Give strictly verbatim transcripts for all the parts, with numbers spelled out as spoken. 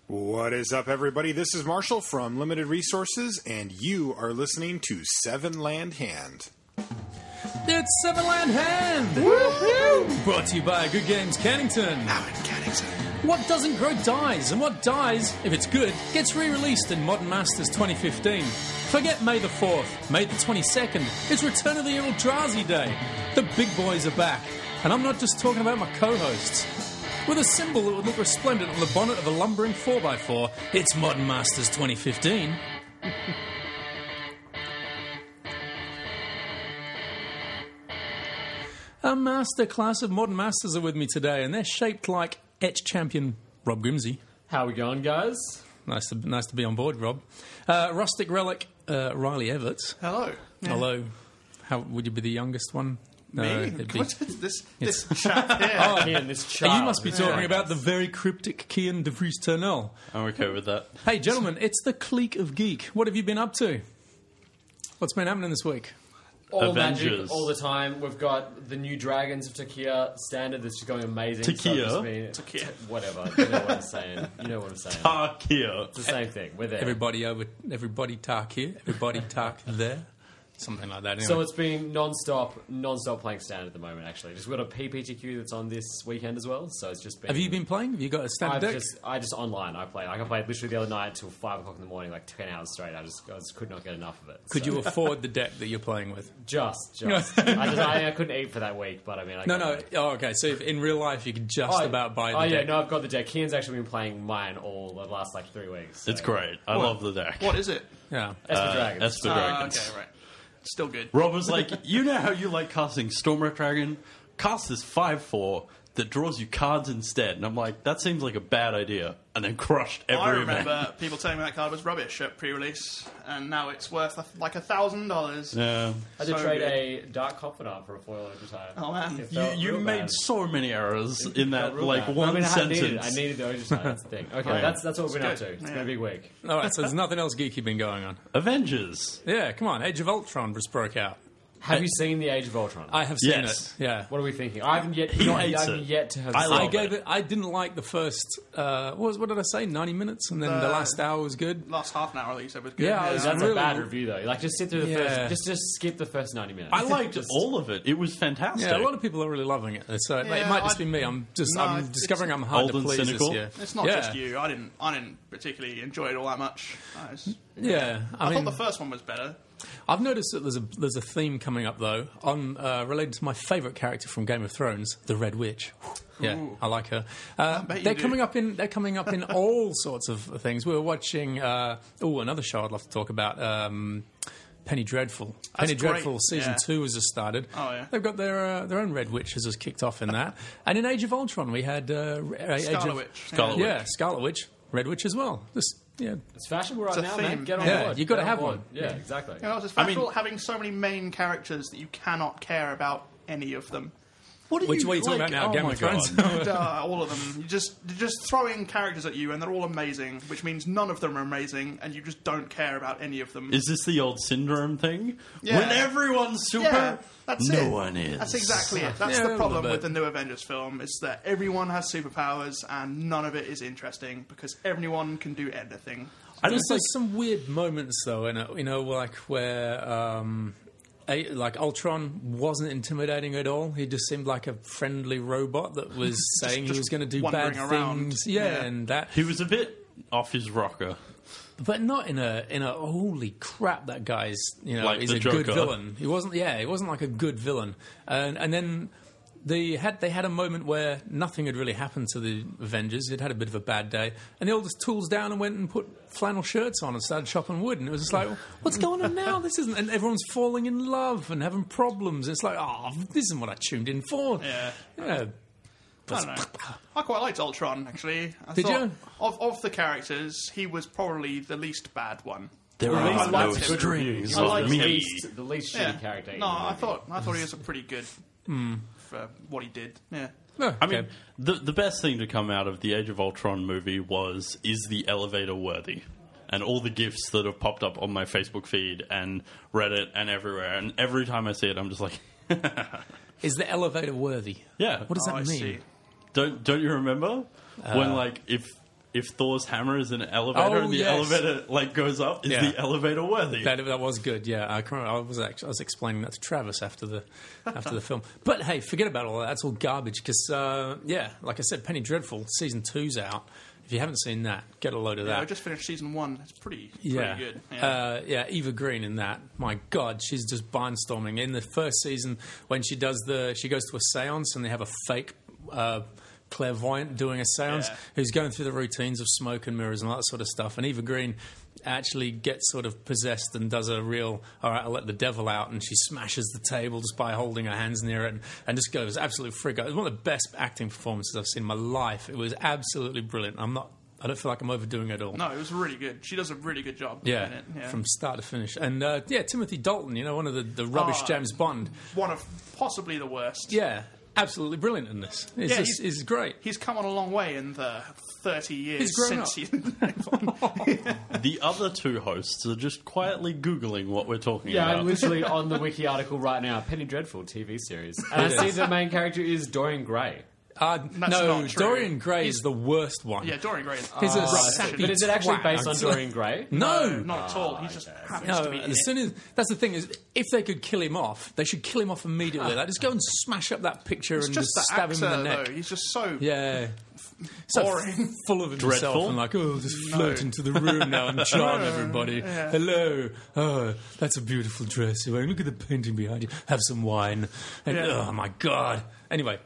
What is up, everybody? This is Marshall from Limited Resources, and you are listening to Seven Land Hand. It's Seven Land Hand! Woo-hoo! Brought to you by Good Games Cannington. Now in Cannington. What doesn't grow dies, and what dies, if it's good, gets re-released in Modern Masters twenty fifteen. Forget May the fourth, May the twenty-second. It's Return of the Eldrazi Day. The big boys are back, and I'm not just talking about my co-hosts. With a symbol that would look resplendent on the bonnet of a lumbering four by four, it's Modern Masters twenty fifteen. A master class of Modern Masters are with me today, and they're shaped like Etch champion Rob Grimsey. How we going, guys? Nice to nice to be on board, Rob. Uh, Rustic Relic, uh, Riley Everts. Hello. Yeah. Hello. How would you be the youngest one? No, Me? it'd be- What is this this chap here? Oh, Ian, this Oh, child. you must be talking about the very cryptic Kian de Vries Turnell. I'm okay with that. Hey, gentlemen, it's the clique of geek. What have you been up to? What's been happening this week? all Avengers. magic all the time. We've got the new Dragons of Takia standard that's just going amazing. So Takia? I've just been- Takia. Whatever. You know what I'm saying. You know what I'm saying. Tarkia. It's the same thing. We're there. Everybody over, everybody talk here, everybody talk there. Something like that. Anyway. So it's been non-stop, non-stop playing standard at the moment, actually. Just got a P P T Q that's on this weekend as well, so it's just been... have you been playing? Have you got a standard I've deck? just, I just online, I played. Like, I played literally the other night until five o'clock in the morning, like ten hours straight. I just, I just could not get enough of it. Could so. you afford the deck that you're playing with? Just, just. I, just I, I couldn't eat for that week, but I mean... I No, got no. it. Oh, okay. So if in real life you could just Oh, about buy the oh, deck. yeah, no, I've got the deck. Kian's actually been playing mine all the last, like, three weeks. So. It's great. I What? love the deck. What is it? Yeah. Esper Uh, Dragons. Esper Ah, Dragons. okay, right. Still good. Rob was like, you know how you like casting Stormwrath Dragon? Cast this five four that draws you cards instead. And I'm like, that seems like a bad idea. And then crushed every I event. remember people telling me that card was rubbish at pre-release, and now it's worth like a thousand dollars. Yeah. I did so trade good. a Dark Confidant for a foil every time. Oh, man. It You, felt you real made bad. so many errors in It that, felt real like, bad. one I mean, I sentence. needed, I needed the overtime. That's the thing. Okay, Yeah. that's that's what we've been up good. to. It's been Yeah. a big week. All right. So there's nothing else geeky been going on. Avengers. Yeah. Come on. Age of Ultron just broke out. Have you seen the Age of Ultron? I have seen Yes. it. Yeah. What are we thinking? I haven't yet. He not, hates I haven't it. yet to have. I seen love I it. gave it. I didn't like the first. Uh, what was what did I say? Ninety minutes, and then the Uh, last hour was good. Last half an hour at least, it was good. Yeah, I was- That's really- a bad review though. Like, just sit through the Yeah. first. Just just skip the first ninety minutes. I liked Just- all of it. It was fantastic. Yeah, a lot of people are really loving it. So it Yeah, might just I- be me. I'm just No, I'm it's- discovering I'm hard Old to and please cynical. this year. It's not yeah. just you. I didn't. I didn't particularly enjoy it all that much. I, was- Yeah, I, I mean, thought the first one was better. I've noticed that there's a there's a theme coming up though on uh, related to my favourite character from Game of Thrones, the Red Witch. Yeah, Ooh. I like her. Uh, bet you they're do. coming up in they're coming up in all sorts of things. We were watching. Uh, oh, another show I'd love to talk about. Um, Penny Dreadful. Penny great, Dreadful season yeah. two has just started. Oh, yeah. They've got their uh, their own Red Witch has just kicked off in that. And in Age of Ultron, we had uh, Age Scarlet of, Witch. Scarlet Yeah, Scarlet Witch, Red Witch as well. This, yeah, It's fashionable right It's a now, theme. man. Get on Yeah, board. you gotta Get on have board. one. Yeah, exactly. You know, it's I mean- factual having so many main characters that you cannot care about any of them. What are which you way are you talking like? about now? Oh Game my of Thrones. God. uh, all of them. You just you're just throwing characters at you, and they're all amazing, which means none of them are amazing, and you just don't care about any of them. Is this the old syndrome thing? Yeah. When everyone's super, Yeah, that's no it. one is. That's exactly it. That's Yeah, a the little problem bit. with the new Avengers film, is that everyone has superpowers, and none of it is interesting because everyone can do anything. I There's just like, some weird moments though, in it, you know, like where um, a, like Ultron wasn't intimidating at all. He just seemed like a friendly robot that was saying he just was going to do wandering bad around. things. Yeah, Yeah. and that, he was a bit off his rocker. but not in a in a holy crap. That guy's you know Like he's the a good Joker. villain. He wasn't. Yeah, he wasn't like a good villain. And and then. They had they had a moment where nothing had really happened to the Avengers. They'd had a bit of a bad day, and they all just tools down and went and put flannel shirts on and started chopping wood. And it was just like, what's going on now? This isn't. And everyone's falling in love and having problems. It's like, oh, this isn't what I tuned in for. Yeah. Yeah. I don't know. I quite liked Ultron, actually. I Did thought you? Of, of the characters, he was probably the least bad one. There The are least I no liked him. strings I on liked the me. him. least, the least shitty character. in No, the I movie. thought I thought he was a pretty good for what he did. Yeah. Oh, I mean, okay. the the best thing to come out of the Age of Ultron movie was, is the elevator worthy? And all the gifs that have popped up on my Facebook feed and Reddit and everywhere. And every time I see it, I'm just like, Is the elevator worthy? yeah. What does Oh, that I mean? see. Don't don't you remember when, like, if if Thor's hammer is in an elevator Oh, and the yes. elevator like goes up, is Yeah. the elevator worthy? That, that was good, yeah. I, can't- I was actually I was explaining that to Travis after the after the film. But hey, forget about all that. That's all garbage. Because uh, yeah, like I said, Penny Dreadful season two's out. If you haven't seen that, get a load of Yeah, that. I just finished season one. It's pretty, yeah, pretty good. Yeah. Uh, yeah. Eva Green in that. My God, she's just barnstorming. In the first season, when she does the, she goes to a séance and they have a fake uh, clairvoyant doing a séance Yeah. who's going through the routines of smoke and mirrors and all that sort of stuff. And Eva Green actually gets sort of possessed and does a real, all right, I'll let the devil out, and she smashes the table just by holding her hands near it and, and just goes absolute freak out. It was one of the best acting performances I've seen in my life. It was absolutely brilliant. I'm not, I don't feel like I'm overdoing it at all. No, it was really good. She does a really good job Yeah, in it. Yeah. from start to finish. And uh, yeah, Timothy Dalton, you know, one of the, the rubbish Oh, James Bond. One of possibly the worst. Yeah, absolutely brilliant in this. It's Yeah, just, he's- it's great. He's come on a long way in the thirty years He's grown since he. The other two hosts are just quietly Googling what we're talking Yeah, about. I'm literally on the wiki article right now. Penny Dreadful T V series, and I see the main character is Dorian Gray. Uh, That's no, not true. Dorian Gray He's- is the worst one. Yeah, Dorian Gray. He's a uh, sappy But is it actually twat. based on Dorian Gray? No. No, not at all. He just happens No, to be in as it. soon as that's the thing is, if they could kill him off, they should kill him off immediately. Like, just go and smash up that picture It's and just just the stab actor, him in the neck. though. He's just so. Yeah, so Boring. f- full of himself Dreadful? and like, oh, just float into the room now and charm everybody. Hello, oh, that's a beautiful dress you're wearing. Look at the painting behind you. Have some wine. And Yeah. oh my god. Anyway,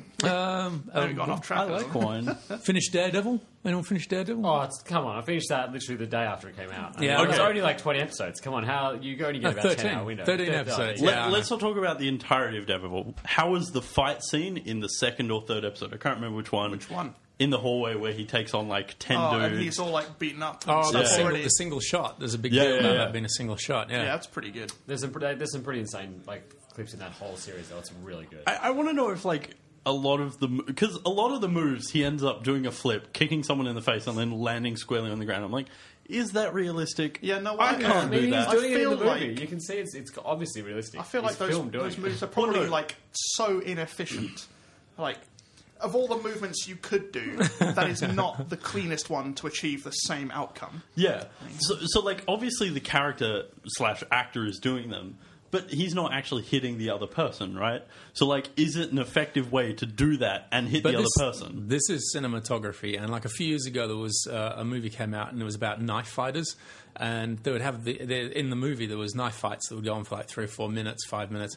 um, Now we've gone off track. I like wine. finish Daredevil. Anyone finish Daredevil? Oh, it's, come on! I finished that literally the day after it came out. I Yeah, mean, it's okay. only like twenty episodes. Come on, how you only No, get about thirteen. ten hour window? thirteen Yeah, episodes. yeah. Yeah, I Let, know. let's not talk about the entirety of Daredevil. How was the fight scene in the second or third episode? I can't remember which one. Which one? In the hallway where he takes on like ten Oh, and dudes. he's all like beaten up. and Oh, stuff the, single, already. the single shot. There's a big Yeah, deal yeah, about yeah. that being a single shot. Yeah. Yeah, that's pretty good. There's some pretty, there's some pretty insane like clips in that whole series though. It's really good. I, I want to know if like a lot of the because a lot of the moves he ends up doing a flip, kicking someone in the face, and then landing squarely on the ground. I'm like, is that realistic? Yeah, no, I I- can't yeah, I I mean, do he's that. I doing it in feel the movie. like- You can see it's it's obviously realistic. I feel like He's those, filmed doing those it. moves are probably Well, no. like so inefficient. Like, of all the movements you could do, that is not the cleanest one to achieve the same outcome. Yeah. So, so like obviously the character slash actor is doing them, but he's not actually hitting the other person, right? So like, is it an effective way to do that and hit But the this, other person? This is cinematography, and like a few years ago, there was uh, a movie came out, and it was about knife fighters, and they would have the they, in the movie there was knife fights that would go on for like three or four minutes, five minutes,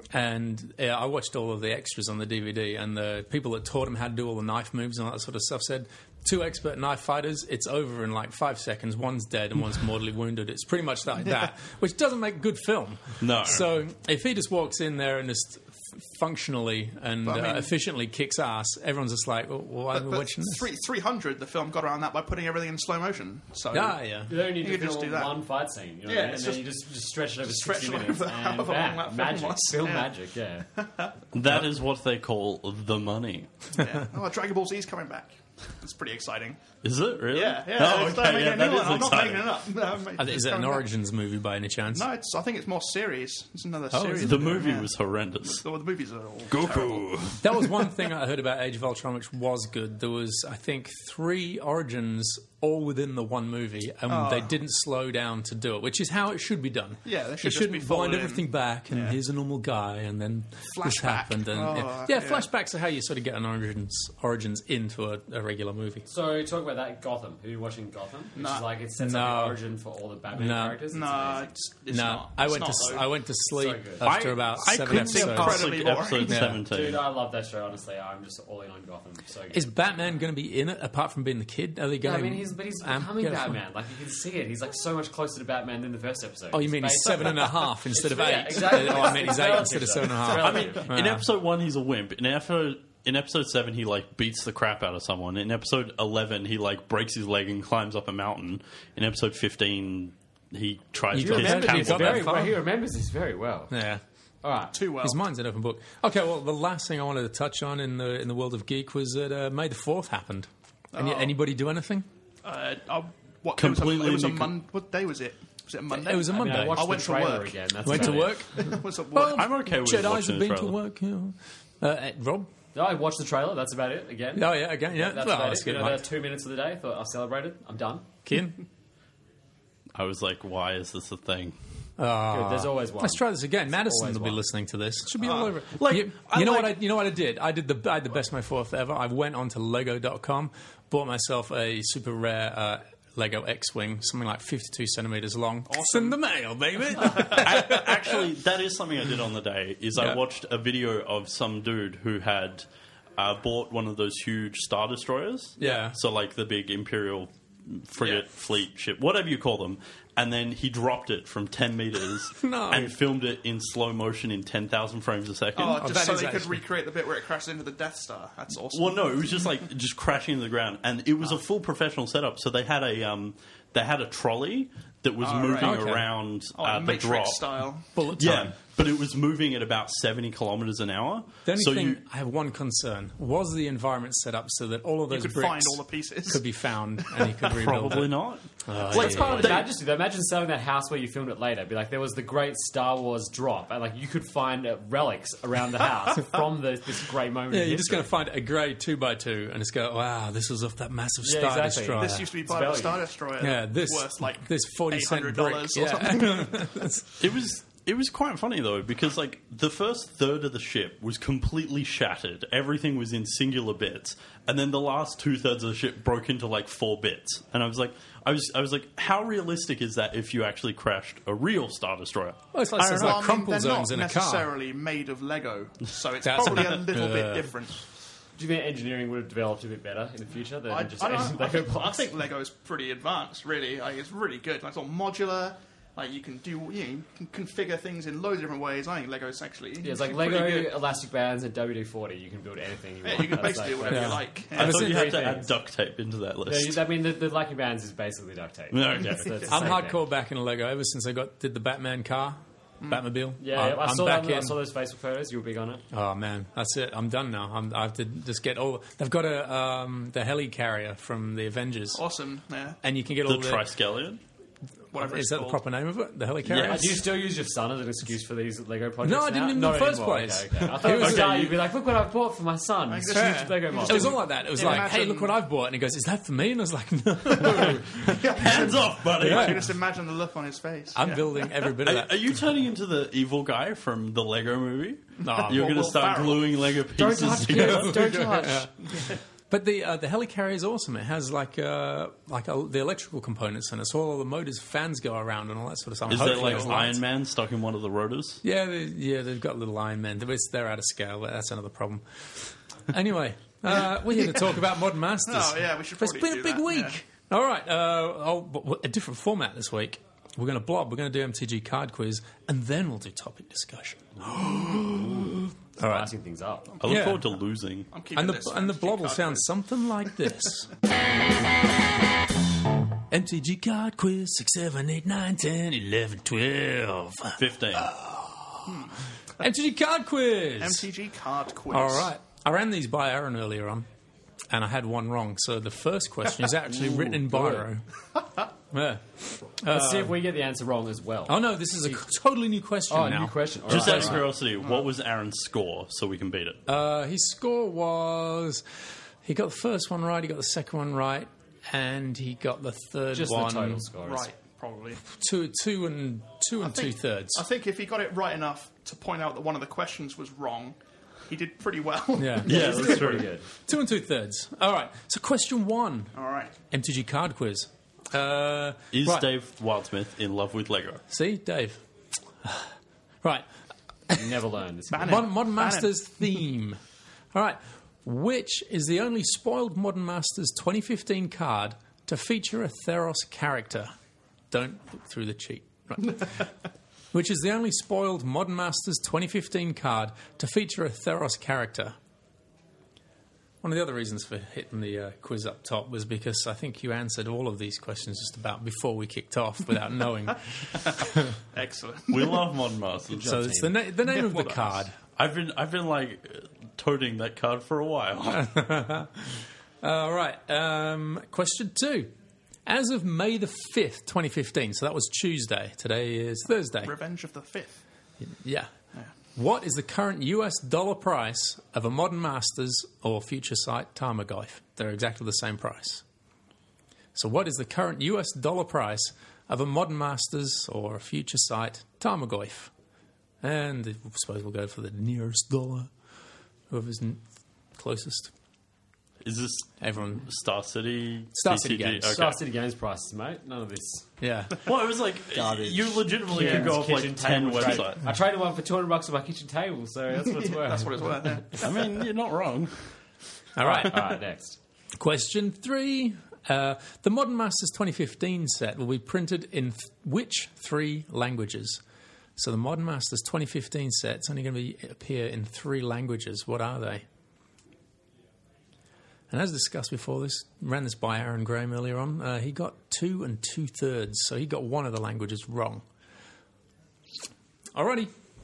and uh, I watched all of the extras on the D V D, and the people that taught them how to do all the knife moves and all that sort of stuff said, two expert knife fighters, it's over in like five seconds. One's dead and one's mortally wounded. It's pretty much like that, which doesn't make good film. No. So if he just walks in there and just f- functionally and But I mean- uh, efficiently kicks ass, everyone's just like, well, why are we But watching this? three, 300, the film got around that by putting everything in slow motion. So Ah, yeah. You don't need You to could just film do that. one fight scene, you know, Yeah, and it's then just- you just, just stretch it over stretch sixty it minutes over and however long bam, that film magic, was. film Yeah. magic, yeah. That is what they call the money. yeah. Oh, Dragon Ball Z is coming back. It's pretty exciting. Is it really? Yeah, yeah. Oh, it's- okay. they're making Yeah, a that new is one. I'm not exciting. making it up. No, I'm- Uh, it's Is it an coming back. Origins movie by any chance? No, it's, I think it's more series. It's another Oh, series. is it? The they're doing, movie yeah. was horrendous. The, the movies are all terrible. Goku. That was one thing I heard about Age of Ultron, which was good. There was, I think, three Origins all within the one movie, and they didn't slow down to do it, which is how it should be done. Yeah, they should you just shouldn't be wind folded in. everything back, and Yeah. here's a normal guy, and then this Flashback. happened. And, Oh, yeah, yeah, yeah. flashbacks are how you sort of get an Origins Origins into a, a regular movie. So talk about that Gotham. Have you watching Gotham? Which No. is like it sets No. up the origin for all the Batman No. characters. It's No, amazing. it's, it's no, not. I It's went not, to s- though. I went to sleep good. after I- about I seven couldn't see episodes. past Incredibly like boring. episode Yeah. seventeen. Dude, I love that show. Honestly, I'm just all in on Gotham. So good. Is Batman going to be in it apart from being the kid? Are they Yeah, going? I mean, he's but he's becoming Batman. Like you can see it. He's like so much closer to Batman than the first episode. Oh, you mean he's based- seven and a half instead of It's- eight? yeah, exactly. Oh, I mean he's It's eight relative, instead of though. seven and a It's half. I mean, relative. in Yeah. episode one, he's a wimp. In episode in episode seven, he like beats the crap out of someone. In episode eleven, he like breaks his leg and climbs up a mountain. In episode fifteen, he tries You to kiss remember Remember He this got Catwoman. that very far. well. He remembers this very well. Yeah. All right. Too well. His mind's an open book. Okay, well, the last thing I wanted to touch on in the in the world of geek was that uh, May the fourth happened. Any, Oh. Anybody do anything? Uh, I, what, Completely It was a, it was a new- Mon- What day was it? Was it a Monday? It was a I mean, Monday. I watched I went the to trailer work. again. That's Went to about it. work. It was a Well, work. I'm okay with Jedi's watching have been the to trailer. work. You know. uh, eh, Rob, No, I watched the trailer. That's about it. Again. Oh yeah, again, yeah. That's Well, about that's it. good. You know, Mike. that's two minutes of the day. Thought I celebrated. I'm done. Kin? I was like, why is this a thing? Good. There's always one. Let's try this again. Madison always will be one. listening to this. It should be all over. like, you, I you know like- what? I, you know what I did? I did the I had the best May fourth ever. I went onto Lego dot com, bought myself a super rare uh, Lego X-wing, something like fifty-two centimeters long. It's in the mail, baby. I- actually, that is something I did on the day. Is I Yeah. watched a video of some dude who had uh, bought one of those huge Star Destroyers. Yeah. So like the big Imperial frigate, Yeah. fleet ship, whatever you call them. And then he dropped it from ten meters No. and filmed it in slow motion in ten thousand frames a second. Oh, that just so is they could actually- recreate the bit where it crashes into the Death Star. That's awesome. Well, no, it was just like just crashing into the ground, and it was a full professional setup. So they had a um, they had a trolley that was Oh, ea right. Okay. around oh, uh, the Matrix drop. style. Bullet Yeah, time. but it was moving at about seventy kilometers an hour. The only so thing you, I have one concern: was the environment set up so that all of You those could bricks find all the pieces. could be found and he could rebuild probably it? not. Oh, Like, it's yeah. part of the They- majesty, though. Imagine selling that house where you filmed it later. Be like, there was the great Star Wars drop, and like you could find uh, relics around the house from the, this great moment. Yeah, in you're just history. going to find a grey two by two and just go, wow, this was off that massive Yeah, Star exactly. Destroyer. This used to be It's part of a value. Star Destroyer. yeah, this worth like this forty eight cent hundred brick. dollars or Yeah. something. It was it was quite funny though because like the first third of the ship was completely shattered. Everything was in singular bits, and then the last two thirds of the ship broke into like four bits. And I was like, I was I was like, how realistic is that if you actually crashed a real Star Destroyer? Well, it's like, I don't it's know. like Well, I mean, crumple they're zones not in a car. necessarily made of Lego, so it's That's- probably a little Uh, bit different. Do you think engineering would have developed a bit better in the future than I, just I, don't, I, Lego think, I blocks? think Lego's pretty advanced, really. Like, it's really good. Like, it's all modular. Like, you can do, you know, you can configure things in loads of different ways. I think Lego's actually Yeah, it's like pretty Lego good. elastic bands and W D forty. You can build anything you Yeah, want. you can That's basically do like- whatever Yeah. you like. I Yeah. thought seen you had three to add things. duct tape into that Yeah, list. you- I mean, the, the lucky bands is basically duct tape. No, Yeah, okay. so it's the I'm same hardcore thing. back in Lego ever since I got did the Batman car, Batmobile. Yeah, I'm, yeah, I I'm saw back that. in. I saw those Facebook photos. You were big on it. Oh man, that's it. I'm done now. I'm, I have to just get all. They've got a um, the heli carrier from the Avengers, Awesome. Yeah. and you can get The all the. Triskelion? Whatever Is it's that the called. proper name of it? The heli carrier. Yeah. Uh, do you still use your son as an excuse for these Lego projects? No, I didn't now? in Not the first anymore. place. Okay, okay. I thought It it was was- guy. You'd be like, "Look what I've bought for my son." Like, This this huge is- Lego you monster. It was all like that. It was Yeah, like, hey, imagine- look what I've bought, and he goes, "Is that for me?" And I was like, "No, Hands off, buddy! Yeah. You just imagine the look on his face. I'm Yeah. building every bit of Are, that." are you turning into the evil guy from the Lego movie? No. You're going to Will start Ferrell. gluing Lego Don't pieces touch, together? kids. Don't touch. But the uh, the helicarrier is awesome. It has like uh, like a, the electrical components in it, so all the motors, fans go around, and all that sort of stuff. Is there Hopefully like it's lights. Iron Man stuck in one of the rotors? Yeah, they, yeah, they've got little Iron Man. They're, they're out of scale, but that's another problem. Anyway, uh, we're here to talk about Modern Masters. Oh, yeah, we should It's probably been a do big that, week. All right, uh, I'll, but a different format this week. We're going to blob. We're going to do M T G card quiz, and then we'll do topic discussion. All right. Spicing things up. I look Yeah. forward to losing. I'm keeping And the, this and the fantasy blob will card sound quiz. something like this. M T G card quiz six, seven, eight, nine, ten, eleven, twelve. fifteen. M T G card quiz. M T G card quiz. All right. I ran these by Aaron earlier on, and I had one wrong. So the first question is actually written in Biro. Yeah. Let's see if we get the answer wrong as well. Oh no, this is a totally new question Oh, now. new question. All Just right. out of curiosity, what was Aaron's score so we can beat it? Uh, his score was he got the first one right, he got the second one right, and he got the third Just one. the total scores. Right, probably. Two, two and two and two think- thirds. I think if he got it right enough to point out that one of the questions was wrong, he did pretty well. Yeah, Yeah, This that's is pretty true. good. two and two thirds. All right. So question one, All right. M T G card quiz. Uh, Is right. Dave Wildsmith in love with Lego? See, Dave. Right. You never learn. This is Ban it. Modern, Modern Ban it. Masters theme. All right. Which is the only spoiled Modern Masters twenty fifteen card to feature a Theros character? Don't look through the cheat. Right. Which is the only spoiled Modern Masters twenty fifteen card to feature a Theros character? One of the other reasons for hitting the uh, quiz up top was because I think you answered all of these questions just about before we kicked off without knowing. Excellent. We love Modern Masters. So it's the, na- the name of the well done. card. I've been I've been like toting that card for a while. All right. Um, question two. As of May the fifth, twenty fifteen, so that was Tuesday. Today is Thursday. Revenge of the Fifth. Yeah. What is the current U S dollar price of a Modern Masters or Future Sight Tarmogoyf? They're exactly the same price. So what is the current U S dollar price of a Modern Masters or a Future Sight Tarmogoyf? And I suppose we'll go for the nearest dollar, whoever's n- closest. Is this Everyone. Star City? Star C C G? City Games. Okay. Star City Games prices, mate. None of this. Yeah. Well, it was like Garbage. you legitimately Kian's could go off kitchen like ten table trade. websites. I traded one for two hundred bucks on my kitchen table, so that's what it's worth. That's what it's worth. Yeah. I mean, you're not wrong. All right. All right, next. Question three. Uh, the Modern Masters twenty fifteen set will be printed in th- which three languages? So the Modern Masters twenty fifteen set's only going to be appear in three languages. What are they? And as discussed before, this ran this by Aaron Graham earlier on. Uh, he got two and two thirds, so he got one of the languages wrong. Alrighty.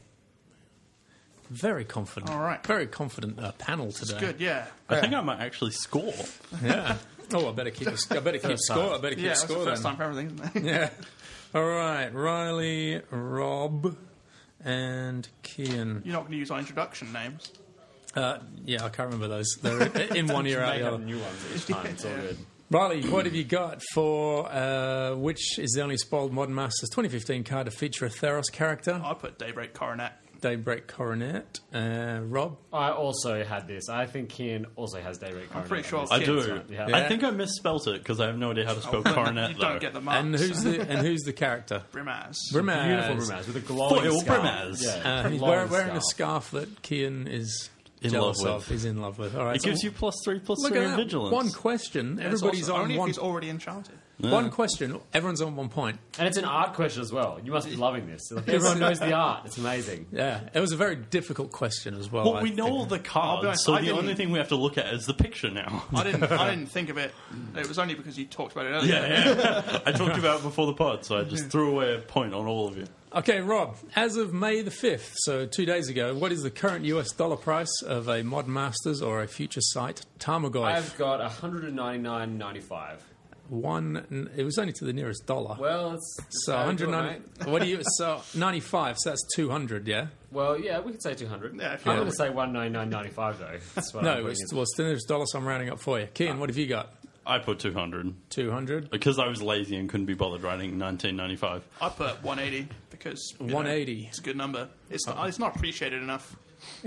Very confident. All right. Very confident uh, panel today. It's good, yeah. I think I might actually score. Yeah. Oh, I better keep. A, I better keep First score. time. I better keep Yeah, that's score the first then. time for everything, isn't it? Yeah. All right. Riley, Rob, and Kian. You're not going to use our introduction names. Uh, yeah, I can't remember those. They're in one ear, out Make the up other. new ones each time. It's all good. Riley, what have you got for uh, which is the only spoiled Modern Masters twenty fifteen card to feature a Theros character? I put Daybreak Coronet. Daybreak Coronet. Uh, Rob? I also had this. I think Kian also has Daybreak Coronet. pretty sure on I this. do. Yeah. Yeah. I think I misspelt it because I have no idea how to spell coronet. You though. don't get the marks. And who's the and who's the character? Brimaz. Brimaz. Beautiful Brimaz with a glowing Foil scarf. Brimaz. Yeah, Uh, he's glowing wearing, wearing a scarf. scarf that Kian is In jealous love of. with. He's in love with. All right. It so gives you plus three, plus look three at in that. vigilance. One question. Yeah, it's Everybody's also on only one. if he's already enchanted. One question. Everyone's on one point. And it's an art question as well. You must be loving this. Like, everyone knows the art. It's amazing. Yeah, it was a very difficult question as well. Well, I we know think. all the I'll be cards, honest, so I the didn't- only thing we have to look at is the picture now. I didn't. I didn't think of it. It was only because you talked about it earlier. yeah, yeah. I talked about it before the pod, so I just threw away a point on all of you. Okay, Rob. As of May the fifth, so two days ago, what is the current U S dollar price of a Modern Masters or a Future Sight Tarmogoyf? I've got one hundred ninety-nine ninety-five. One. It was only to the nearest dollar. Well, it's, it's so how one you do hundred it, ninety. mate. What do you? So ninety-five. So that's two hundred. Yeah. Well, yeah, we could say two hundred. Yeah, if you I'm want. going to say one ninety-nine ninety-five though. That's what I'm No, putting it's, in. well, it's the nearest dollar, so I'm rounding up for you. Kian, what have you got? I put two hundred Two hundred. because I was lazy and couldn't be bothered writing nineteen ninety-five. I put one eighty because you know, one eighty. it's a good number. It's not. It's not appreciated enough.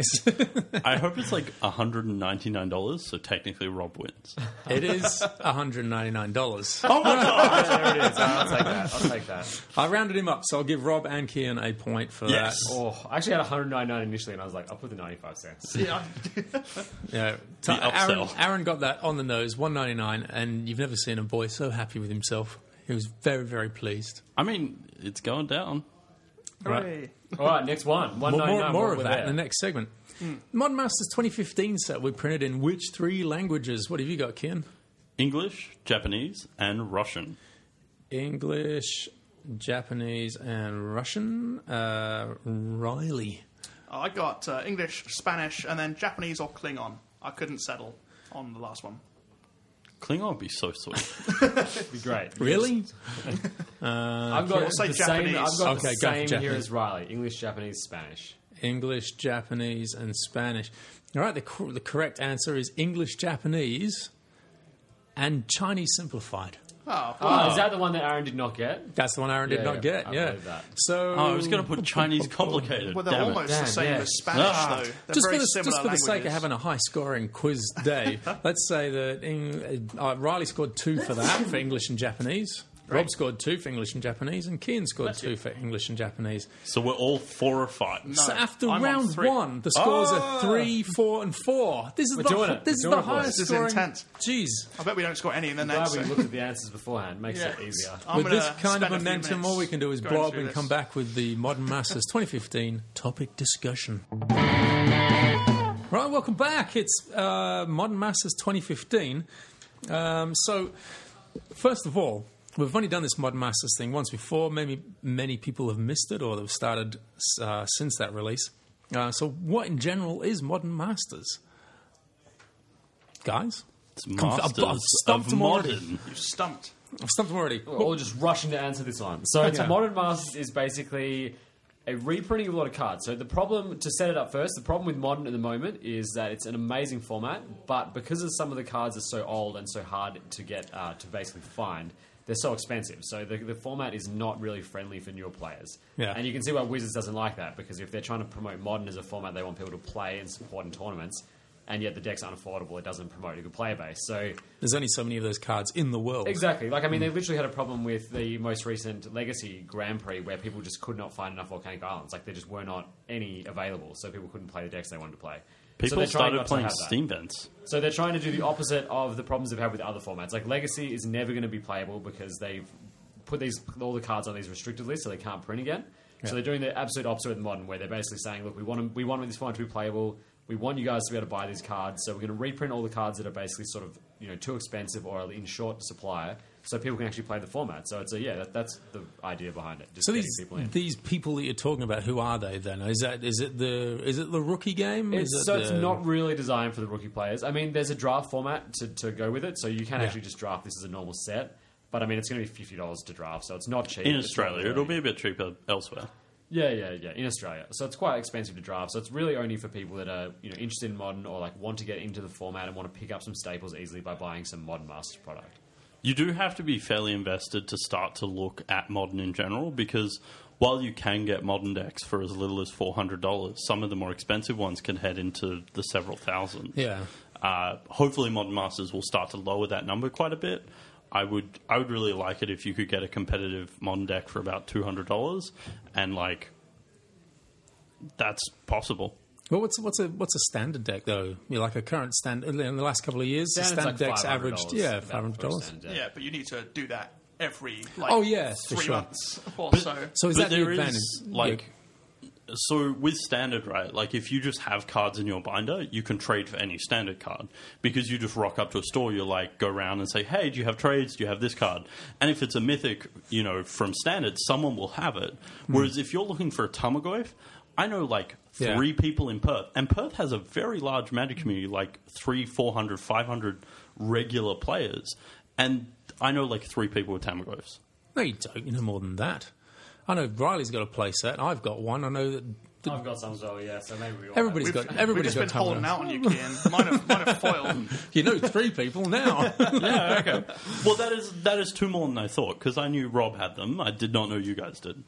I hope it's like one hundred ninety-nine dollars, so technically Rob wins. It is one hundred ninety-nine dollars. Oh my god! Yeah, there it is. I'll take that. I'll take that. I rounded him up, so I'll give Rob and Kian a point for Yes. that. Oh, I actually had one hundred ninety-nine initially, and I was like, I'll put the ninety-five cents. Yeah. Yeah, The Aaron, upsell. Aaron got that on the nose, one ninety-nine, and you've never seen a boy so happy with himself. He was very, very pleased. I mean, it's going down. Hooray. All right, next one. one More, more, ninety-nine. more we're of that there. in the next segment. Modern Masters twenty fifteen set we printed in which three languages? What have you got, Kian? English, Japanese, and Russian. English, Japanese, and Russian. Uh, Riley. I got uh, English, Spanish, and then Japanese or Klingon. I couldn't settle on the last one. Klingon would be so sweet. It'd be great. Really? I've got I'll say the same. Japanese. I've got Okay, the go for same here Japanese. as Riley. English, Japanese, Spanish. English, Japanese, and Spanish. All right, the, cor- the correct answer is English, Japanese, and Chinese simplified. Oh, Oh, is that the one that Aaron did not get? That's the one Aaron did Yeah, not yeah, get. I Yeah. believe that. So Oh, I was going to put Chinese complicated. well, they're Damn it. almost the Damn, same yeah. as Spanish, Ah. though. They're just for, very the, similar just for the sake of languages. having a high-scoring quiz day, let's say that Eng- uh, Riley scored two for that for English and Japanese. Rob scored two for English and Japanese, and Kian scored two for English and Japanese. So we're all four or five. No, So after I'm on round three. one, the scores Ah. are three, four, and four. This is We're the doing it. this We're is the doing it, boys. highest This is scoring. intense. Jeez. I bet we don't score any in the Glad next. we so- looked at the answers beforehand. Makes Yeah. it easier. I'm With gonna this kind of spend a few momentum, minutes all we can do is going blow up through and this. come back with the Modern Masters twenty fifteen topic discussion. Right, welcome back. It's uh, Modern Masters twenty fifteen. Um, so, first of all, we've only done this Modern Masters thing once before. Maybe many people have missed it or they've started uh, since that release. Uh, so, what in general is Modern Masters? Guys? It's Conf- masters I've stumped of them already. modern. You've stumped. I've stumped them already. We're all just rushing to answer this one. So, it's Okay. Modern Masters is basically a reprinting of a lot of cards. So the problem, to set it up first, the problem with Modern at the moment is that it's an amazing format, but because of some of the cards are so old and so hard to get, uh, to basically find, they're so expensive. So the, the format is not really friendly for newer players. Yeah. And you can see why Wizards doesn't like that, because if they're trying to promote Modern as a format they want people to play and support in tournaments, and yet the deck's unaffordable, it doesn't promote a good player base. So There's only so many of those cards in the world. exactly. Like, I mean, they literally had a problem with the most recent Legacy Grand Prix where people just could not find enough Volcanic Islands. Like, there just were not any available, so people couldn't play the decks they wanted to play. So People they're trying started not to playing have that. Steam Vents. So they're trying to do the opposite of the problems they've had with other formats. Like, Legacy is never going to be playable because they've put these all the cards on these restricted lists, so they can't print again. Yeah. So they're doing the absolute opposite with Modern, where they're basically saying, look, we want them, we want this format to be playable. We want you guys to be able to buy these cards, so we're going to reprint all the cards that are basically sort of, you know, too expensive or in short supply, so people can actually play the format. So it's a yeah, that, that's the idea behind it. Just So getting these people in. these people that you're talking about, who are they then? Is that is it the is it the rookie game? It's, is it so the, it's not really designed for the rookie players. I mean, there's a draft format to, to go with it, so you can Yeah. actually just draft this as a normal set. But I mean, it's going to be fifty dollars to draft, so it's not cheap. In It's not Australia, really- it'll be a bit cheaper elsewhere. Yeah, yeah, yeah. In Australia, so it's quite expensive to draft. So it's really only for people that are you know interested in Modern or like want to get into the format and want to pick up some staples easily by buying some Modern Masters product. You do have to be fairly invested to start to look at Modern in general, because while you can get Modern decks for as little as four hundred dollars, some of the more expensive ones can head into the several thousands. Yeah. Uh, hopefully Modern Masters will start to lower that number quite a bit. I would I would really like it if you could get a competitive Modern deck for about two hundred dollars, and like that's possible. Well, what's what's a what's a standard deck though? You like a current standard in the last couple of years, the Standard's standard like decks five hundred averaged dollars yeah about five hundred for a dollars. standard deck. Yeah, but you need to do that every like Oh, yeah, for three sure. months or But- so. So is But that the there advantage? is, like, so with standard, right? Like, if you just have cards in your binder, you can trade for any standard card, because you just rock up to a store, you like go around and say, "Hey, do you have trades? Do you have this card?" And if it's a mythic, you know, from standard, someone will have it. Whereas if you're looking for a Tarmogoyf, I know like Yeah. three people in Perth, and Perth has a very large Magic community, like three, four hundred, five hundred regular players, and I know like three people with Tarmogoyfs. No, you don't. You know more than that. I know Riley's got a play set. I've got one. I know that I've got some as well, yeah. So maybe we all everybody's have. got We've everybody's just got been holding Tumblr. out on you, Kian. Mine are, mine are foiled. You know three people now. Yeah, okay. Well, that is that is two more than I thought, because I knew Rob had them. I did not know you guys did.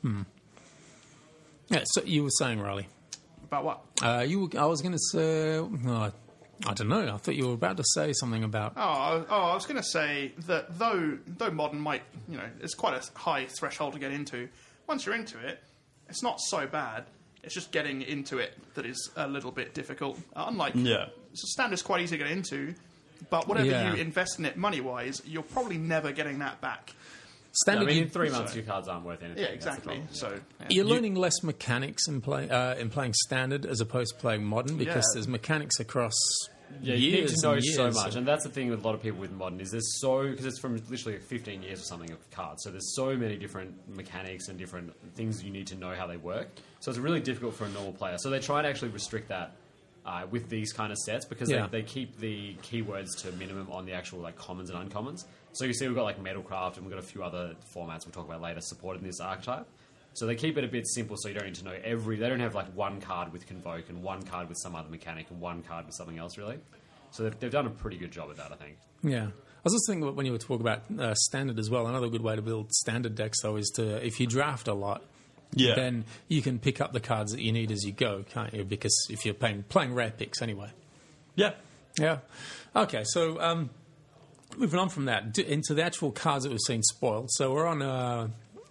Yeah. So you were saying, Riley? About what? Uh, you, were, I was going to say. Oh, I don't know. I thought you were about to say something about. Oh, I- oh, I was going to say that though though Modern might, you know, it's quite a high threshold to get into. Once you're into it, it's not so bad. It's just getting into it that is a little bit difficult. Uh, unlike Yeah. so Standard's quite easy to get into, but whatever Yeah. you invest in it money wise, you're probably never getting that back. I Standard. mean, you- in three months, so- your cards aren't worth anything. Yeah, That's the exactly. problem. So yeah. You're learning less mechanics in play uh, in playing standard as opposed to playing modern, because Yeah. there's mechanics across Yeah, you need years to know and so years. much, and that's the thing with a lot of people with Modern is there's so because it's from literally fifteen years or something of cards, so there's so many different mechanics and different things you need to know how they work. So it's really difficult for a normal player. So they try and actually restrict that uh, with these kind of sets because Yeah. they, they keep the keywords to a minimum on the actual like commons and uncommons. So you see, we've got like Metalcraft and we've got a few other formats we'll talk about later supported in this archetype. So they keep it a bit simple, so you don't need to know every. They don't have like one card with Convoke and one card with some other mechanic and one card with something else, really. So they've, they've done a pretty good job at that, I think. Yeah. I was just thinking about when you were talking about uh, standard as well. Another good way to build standard decks, though, is to if you draft a lot, Yeah. then you can pick up the cards that you need as you go, can't you? Because if you're playing, playing rare picks anyway. Yeah. Yeah. Okay, so um, moving on from that d- into the actual cards that we've seen spoiled. So we're on, uh,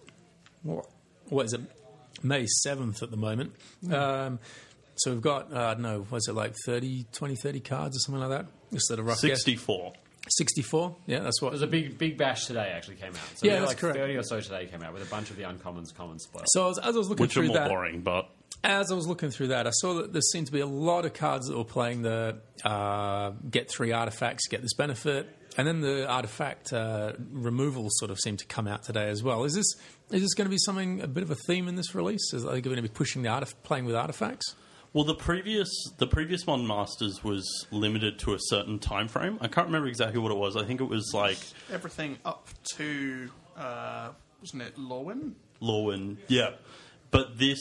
what, what is it, May seventh at the moment. Um, so we've got, uh, I don't know, was it like thirty, twenty, thirty cards or something like that? Just at a rough guess. sixty-four. sixty-four? Yeah, that's what. There's a big big bash today actually came out. So Yeah, there were that's like correct. thirty or so today came out with a bunch of the uncommons, commons spoiled. So as, as I was looking Which are through more that, boring, but as I was looking through that, I saw that there seemed to be a lot of cards that were playing the uh, get three artifacts, get this benefit, and then the artifact uh, removal sort of seemed to come out today as well. Is this is this going to be something a bit of a theme in this release? Is are they going to be pushing the artif- playing with artifacts? well, the previous the previous Modern Masters was limited to a certain time frame. I can't remember exactly what it was. I think it was like Everything up to uh, wasn't it Lorwyn? Lorwyn, yeah. but this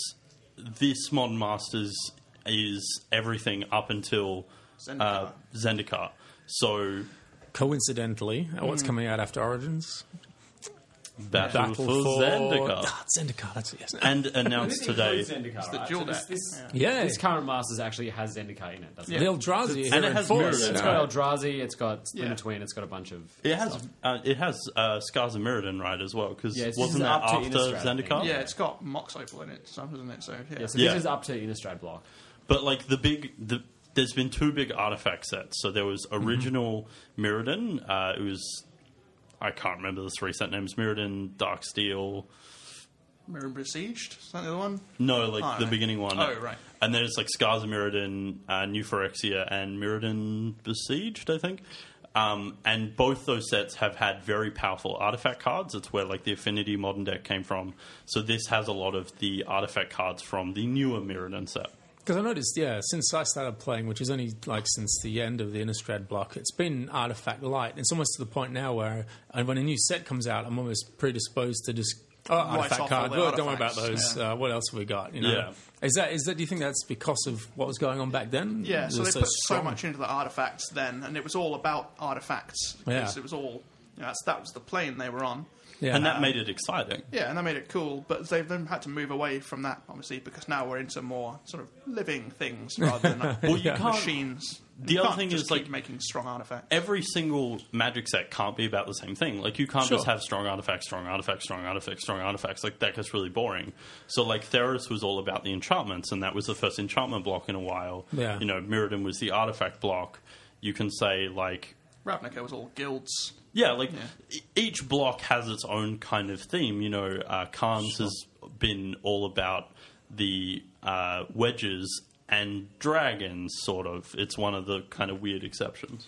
this Modern Masters is everything up until Zendikar. uh, Zendikar. So Coincidentally, what's coming out after Origins? Battle, for Zendikar. Ah, Zendikar, that's it. Yes. And announced today. It's the dual deck. This, Yeah. Yeah. this current Masters actually has Zendikar in it, doesn't The it? Eldrazi And here it has in Mirrodin. force. It's got Eldrazi, it's got Splinter Yeah. Twin, it's got a bunch of. It has uh, it has uh, Scars of Mirrodin, right, as well? Because Yeah, it's- wasn't this is that up to after Innistrad, I think. Zendikar? Yeah, it's got Mox Opal in it, so doesn't it? So yeah. Yeah, so Yeah. this is up to Innistrad block. But like the big, the, there's been two big artifact sets. So there was original Mirrodin. Uh, it was I can't remember the three set names: Mirrodin, Darksteel. Mirror Besieged. Is that the other one? No, like Oh, the no. beginning one. Oh, right. And then it's like Scars of Mirrodin, uh, New Phyrexia, and Mirrodin Besieged, I think. Um, and both those sets have had very powerful artifact cards. It's where like the Affinity Modern deck came from. So this has a lot of the artifact cards from the newer Mirrodin set. Because I noticed, yeah, since I started playing, which is only like since the end of the Innistrad block, it's been artifact light. It's almost to the point now where uh, when a new set comes out, I'm almost predisposed to just oh, artifact off card. all the Well, don't worry about artifacts, those. yeah. Uh, what else have we got? You know, Yeah. is that is that? Do you think that's because of what was going on back then? Yeah, It so they was put so strong? much into the artifacts then, and it was all about artifacts. Yeah. Because It was all, you know, that's, that was the plane they were on. Yeah. And that made it exciting. Yeah, and that made it cool, but they've then had to move away from that, obviously, because now we're into more sort of living things rather than like Well, you can't- machines. the You other can't thing just is, keep like, making strong artifacts. Every single Magic set can't be about the same thing. Like, you can't Sure. just have strong artifacts, strong artifacts, strong artifacts, strong artifacts. Like, that gets really boring. So, like, Theros was all about the enchantments, and that was the first enchantment block in a while. Yeah. You know, Mirrodin was the artifact block. You can say, like... Ravnica was all guilds. Yeah, like, Yeah. e- each block has its own kind of theme. You know, uh, Khans has been all about the uh, wedges and dragons, sort of. It's one of the kind of weird exceptions.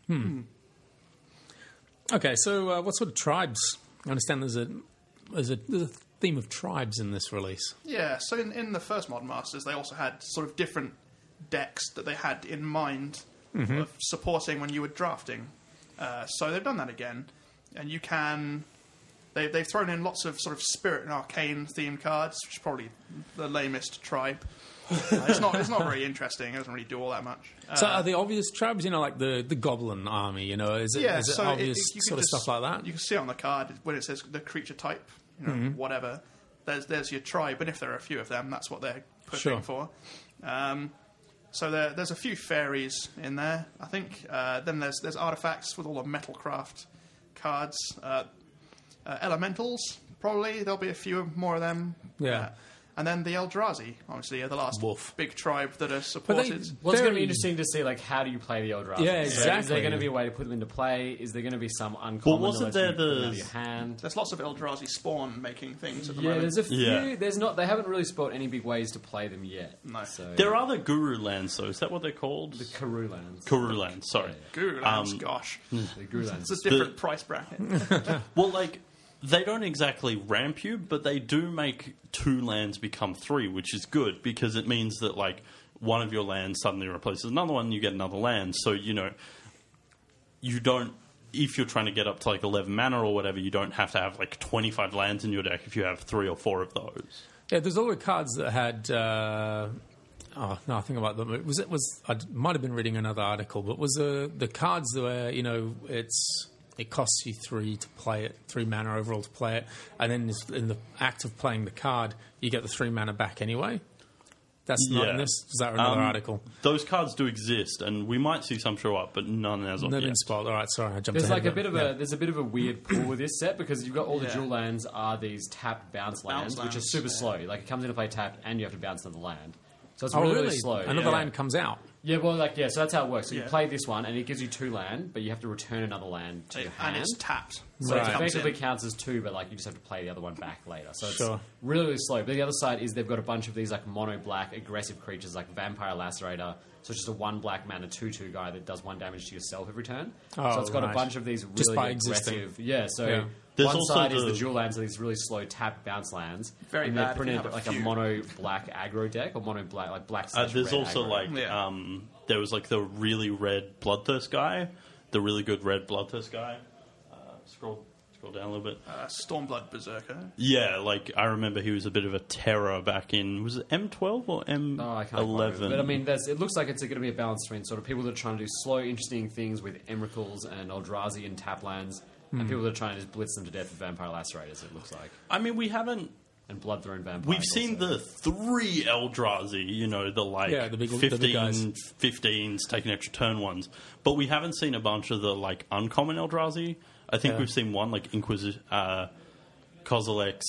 Okay, so uh, what sort of tribes? I understand there's a there's a, there's a theme of tribes in this release. Yeah, so in, in the first Modern Masters, they also had sort of different decks that they had in mind of supporting when you were drafting. Uh, so they've done that again, and you can. They, they've thrown in lots of sort of Spirit and Arcane themed cards, which is probably the lamest tribe. Uh, it's not. It's not very interesting. It doesn't really do all that much. Uh, So are the obvious tribes? You know, like the, the Goblin army. You know, is it, yeah, is it so obvious it, you can sort of just- stuff like that? You can see on the card when it says the creature type, you know, whatever. There's there's your tribe, and if there are a few of them, that's what they're pushing Sure. for. Um, so there, there's a few fairies in there, I think. Uh, then there's there's artifacts with all the Metalcraft cards. Uh, uh, elementals, probably there'll be a few more of them. Yeah. Uh, and then the Eldrazi, obviously, are the last Wolf. big tribe that are But they, supported. Well, it's going to very- be interesting to see, like, how do you play the Eldrazi? Yeah, So is exactly. there going to be a way to put them into play? Is there going to be some uncommon Well, wasn't that lets there you put them the- out of your hand? There's lots of Eldrazi spawn making things at the Yeah, moment. there's a few. Yeah. There's not. They haven't really spot any big ways to play them yet. No. So There are the Guru lands, though. Is that what they're called? the Karoo lands. Guru lands, sorry. Guru lands, Um, gosh. The Karoo lands. It's a different price bracket. Well, like, they don't exactly ramp you, but they do make two lands become three, which is good because it means that, like, one of your lands suddenly replaces another one, you get another land. So, you know, you don't, if you're trying to get up to, like, eleven mana or whatever, you don't have to have, like, twenty-five lands in your deck if you have three or four of those. Yeah, there's all the cards that had. Uh, oh no, I think about them. It was it was I might have been reading another article, but was the the cards where you know it's it costs you three to play it, three mana overall to play it, and then in the act of playing the card, you get the three mana back anyway. That's not in Yeah. this. Is that another Um, article? Those cards do exist, and we might see some show up, but none as of They've yet. been spoiled. All right, sorry, I jumped There's ahead like a of bit it. of Yeah. a there's a bit of a weird pool with this set because you've got all the Yeah. dual lands are these tapped bounce lands, Bounce which are lands, super yeah. slow. Like it comes into play tapped and you have to bounce another land. So it's Oh really, really? really slow. Another yeah. land comes out. Yeah, well, like yeah, so that's how it works. So you Yeah. play this one and it gives you two land, but you have to return another land to your and hand. it's tapped. So Right. it comes effectively in. counts as two, but like you just have to play the other one back later. So it's Sure. really, really slow. But the other side is they've got a bunch of these like mono black aggressive creatures like Vampire Lacerator. So it's just a one black mana two two guy that does one damage to yourself every turn. Oh, so it's got right. a bunch of these really Just by existing. aggressive. Yeah, so Yeah. There's one also side is the- the dual lands are these really slow tap bounce lands. Very and bad they're if you printed have a like a few. mono black aggro deck or mono black like black Uh, slash there's red also aggro. like Yeah. um, there was like the really red Bloodthirst guy, the really good red Bloodthirst guy. Uh, scroll Scroll down a little bit. Uh, Stormblood Berserker. Yeah, like I remember he was a bit of a terror back in, was it M twelve or M eleven? Oh, I can't quite remember. But I mean, there's, it looks like it's going to be a balance between sort of people that are trying to do slow, interesting things with Emrakul's and Eldrazi and Taplands, Hmm. and people that are trying to just blitz them to death with Vampire Lacerators, it looks like. I mean, we haven't... And Bloodthrone Vampires. We've seen also. the three Eldrazi, you know, the like Yeah, the big- the fifteen, big guys. fifteens, take an extra turn ones. But we haven't seen a bunch of the like uncommon Eldrazi. I think Yeah. we've seen one, like Inquisition, uh, Kozilek's,